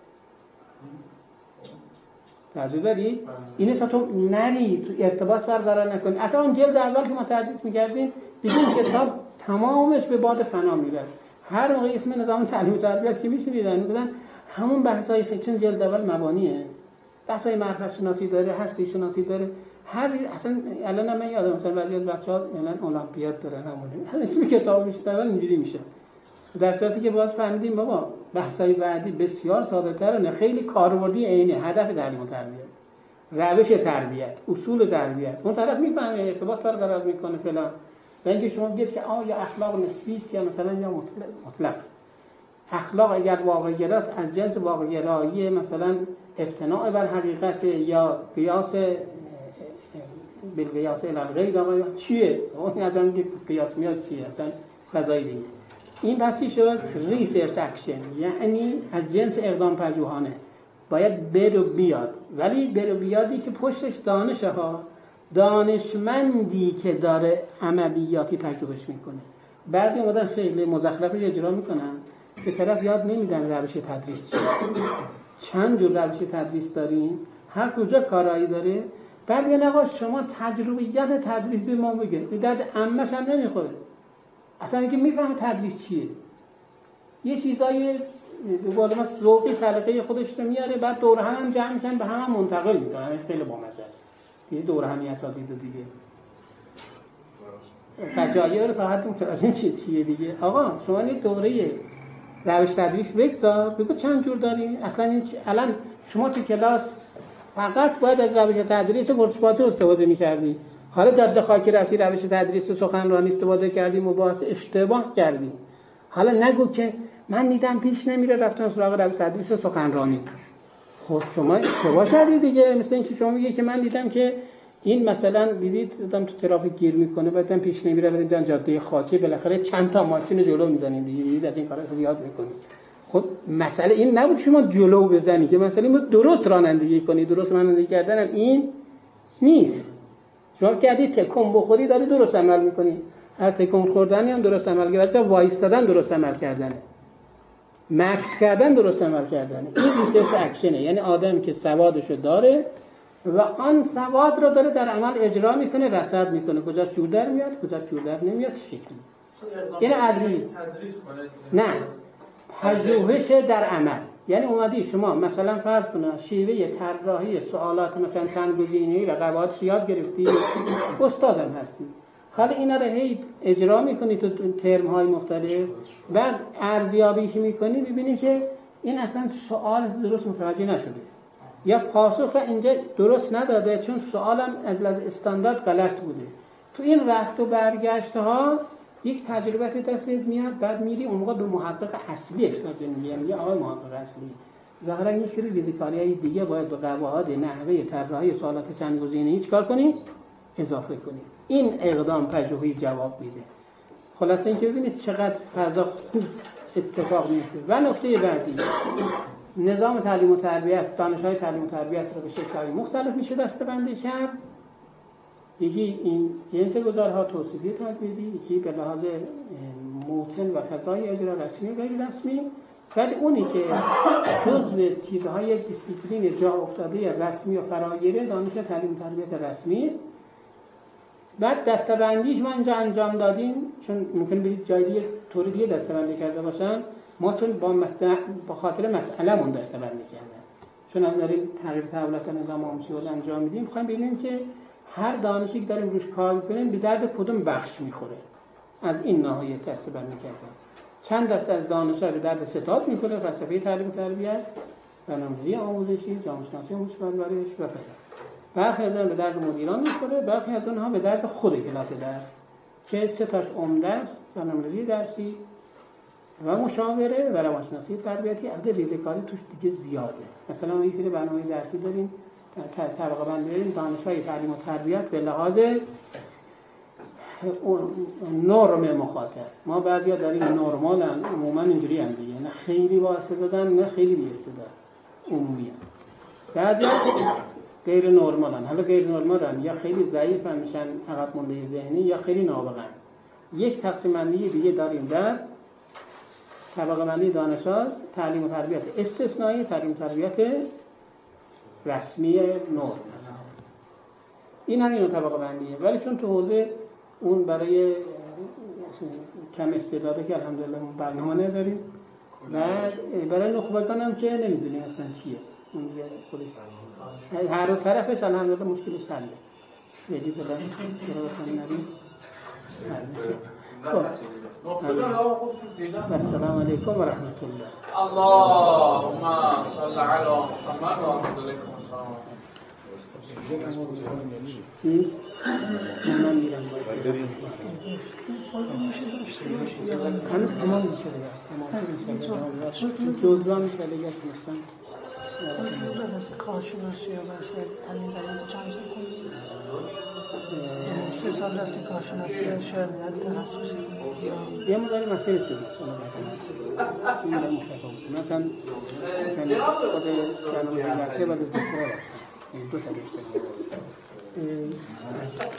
Speaker 2: توجه داری؟ اینه تا تو نری تو ارتباط برقرار نکنی. اصلا اون جلد اول که ما تدریس میکردیم دیدیم کتاب تمامش به باد فنا میره. هر موقع اسم نظام تعلیم و تربیت که میشنیدن میگن همون بحثای خیلی جلد اول مبانیه. بحثای معرفت شناسی داره، هستی شناسی داره. هر اصلا الان من یادم مثلا بعضی از بچه‌ها الان المپیاد دارن همون. اسم کتاب میشه اول اینجوری میشه. در صورتی که باز فهمیدیم بابا بحثای بعدی بسیار ساده‌تره، خیلی کاربردی عینه. هدف تعلیم و تربیت، روش تربیت، اصول تربیت. اون طرف میفهمه ارتباط برقرار میکنه فلان. و اینکه شما بگید که آیا اخلاق نسبی است یا مثلا یا مطلق. اخلاق اگر واقع گراست از جنس واقع گرایی مثلا اقتناع بر حقیقت یا قیاس بالقیاس الی الغیر آقا چیه؟ اون از اون که قیاس میاد چیه؟ اصلا فضای دیگه. این بحثی شد ریسرچ اکشن، یعنی از جنس اقدام پژوهانه. باید بر و بیاد، ولی بر و بیادی که پشتش دانشه ها، دانشمندی که داره عملیاتی پژوهش میکنه. بعضی اومدن خیلی مزخرفی اجرا میکنن به طرف یاد نمیدن روش تدریس چیه. چند جور روش تدریس داریم، هر کجا کارایی داره. بعد میگن آقا شما تجربیات تدریس به ما بگید. به درد عمه‌ش هم نمیخوره. اصلا اینکه میفهمه تدریس چیه. یه چیزای به قول ما ذوقی سلیقه خودش رو میاره، بعد دوره هم, هم جمع میشن به هم, هم منتقل میکنن. خیلی بامزه است. یه دوره همی اساتید دیگه. فجایع رو فقط متوجه چیه چیه دیگه. آقا شما یه دوره روش تدریس بگذار، بگو چند جور داریم. اصلا این الان شما تو کلاس فقط باید از روش تدریس ورزش‌بازی استفاده می‌کردی. حالا جاده خاکی رفتی روش تدریس سخنرانی استفاده کردیم و باعث اشتباه کردیم. حالا نگو که من دیدم پیش نمیره رفتن سراغ روش تدریس سخنرانی. خب شما اشتباه کردی دیگه. مثل اینکه شما میگی که من دیدم که این مثلا دیدید آدم تو ترافیک گیر میکنه بعدم پیش نمیره برید جاده خاکی بالاخره چند تا ماشین جلو میزنید دیگه. دیدید از این کارا زیاد میکنید. خب مسئله این نبود شما جلو بزنی که مسئله ما درست رانندگی کنی. درست رانندگی کردن این نیست. شما کردی تکون بخوری داری درست عمل میکنی. از تکون خوردن هم درست عمل کردن، وایستادن درست عمل کردنه، مکس کردن درست عمل کردنه. این ریسرچ اکشنه. یعنی آدم که سوادشو داره و آن سواد رو داره در عمل اجرا میکنه، رصد میکنه کجا جور در میاد کجا جور در نمیاد شکلی. این عدلی نه پژوهش در عمل. یعنی اومدی شما مثلا فرض کن شیوه طراحی سوالات مثلا چند گزینه‌ای و قواعدش یاد گرفتی، استادم هستی، حالا اینا رو هی اجرا میکنی تو ترم‌های مختلف، بعد ارزیابیش میکنی میبینی که این اصلا سوال درست متوجه نشده یا پاسخ رو اینجا درست نداده چون سوالم از لحاظ استاندارد غلط بوده. تو این رفت و برگشت ها یک تجربه دستت میاد، بعد میری اون موقع به محقق اصلی اشتاق میگن یا آقای محقق اصلی ظاهرا یک سری ریزکاری‌های دیگه باید به قواعد نحوه طراحی سوالات چند گزینه‌ای چیکار کنی؟ اضافه کنی. این اقدام پژوهی جواب میده. خلاصه اینکه ببینید چقدر فضا خوب اتفاق میفته. و نکته بعدی نظام تعلیم و تربیت، دانش‌های تعلیم و تربیت رو به شکل‌های مختلف میشه دسته‌بندی کرد. یکی این جنس گزارها توصیفی تدریجی، یکی به لحاظ موتن و فضای اجرا رسمی و غیر رسمی، ولی اونی که جزء چیزهای دیسیپلین جا افتاده رسمی و فراگیره دانش تعلیم و تربیت رسمی است. بعد دسته‌بندیش ما اینجا انجام دادیم چون ممکن برید جای دیگه طوری دیگه دسته‌بندی کرده باشن، ما چون با مصدر با خاطر مسئله‌مون دسته‌بندی کردیم، چون از داریم تغییر تحولات نظام آموزشی رو انجام میدیم، می‌خوایم ببینیم که هر دانشی که داریم روش کار می‌کنیم به درد کدوم بخش می‌خوره. از این ناحیه دسته‌بندی کردیم. چند دسته از دانش‌ها به درد ستاد می‌خوره، فلسفه تعلیم و تربیت، برنامه‌ریزی آموزشی، جامعه شناسی آموزش و پرورش و غیره. برخی از اونها به درد مدیران می‌خوره، برخی از اونها به درد خود کلاس درس که سه تاش عمده است: برنامه‌ریزی درسی و مشاوره و روانشناسی تربیتی. البته ریزکاری توش دیگه زیاده. مثلا ما یه سری برنامه درسی داریم طبقه بندی داریم دانش‌های تعلیم و تربیت به لحاظ نرم مخاطب. ما بعضیا داریم نرمالن، عموما اینجوری هم دیگه، نه خیلی واسطه‌دادن نه خیلی بی‌استعداد عمومی. بعضیا غیر نرمالن. حالا غیر نرمالن یا خیلی ضعیفن میشن عقب مونده ذهنی یا خیلی نابغه‌ن. یک تقسیم بندی دیگه داریم در طبقه بندی دانش‌ها تعلیم و تربیت استثنایی، تعلیم و تربیت رسمی نرم. این هم اینو طبقه بندیه، ولی چون تو حوزه اون برای کم استعداده که الحمدلله برنامه نداریم و برای نخبگان هم که نمیدونیم اصلا چیه اون دیگه خودش هر دو طرفش الحمدلله مشکلش حله. خیلی بلا درستان نریم. خب السلام علیکم و رحمت الله.
Speaker 5: اللهم صل علی محمد و آل
Speaker 2: چی؟ من میرم هنوز تمام میشه دیگه جزوه میشه دیگه مثلا
Speaker 6: کارشناسی یا مثلا تعلیم تعلیم چند سال کنید؟ سه سال رفتی کارشناسی شاید باید تخصصی کنید؟
Speaker 2: یه مداری مسئله شدید این در متفاوت مثلا خود جناب درسه و دکترا دو تا بیشتر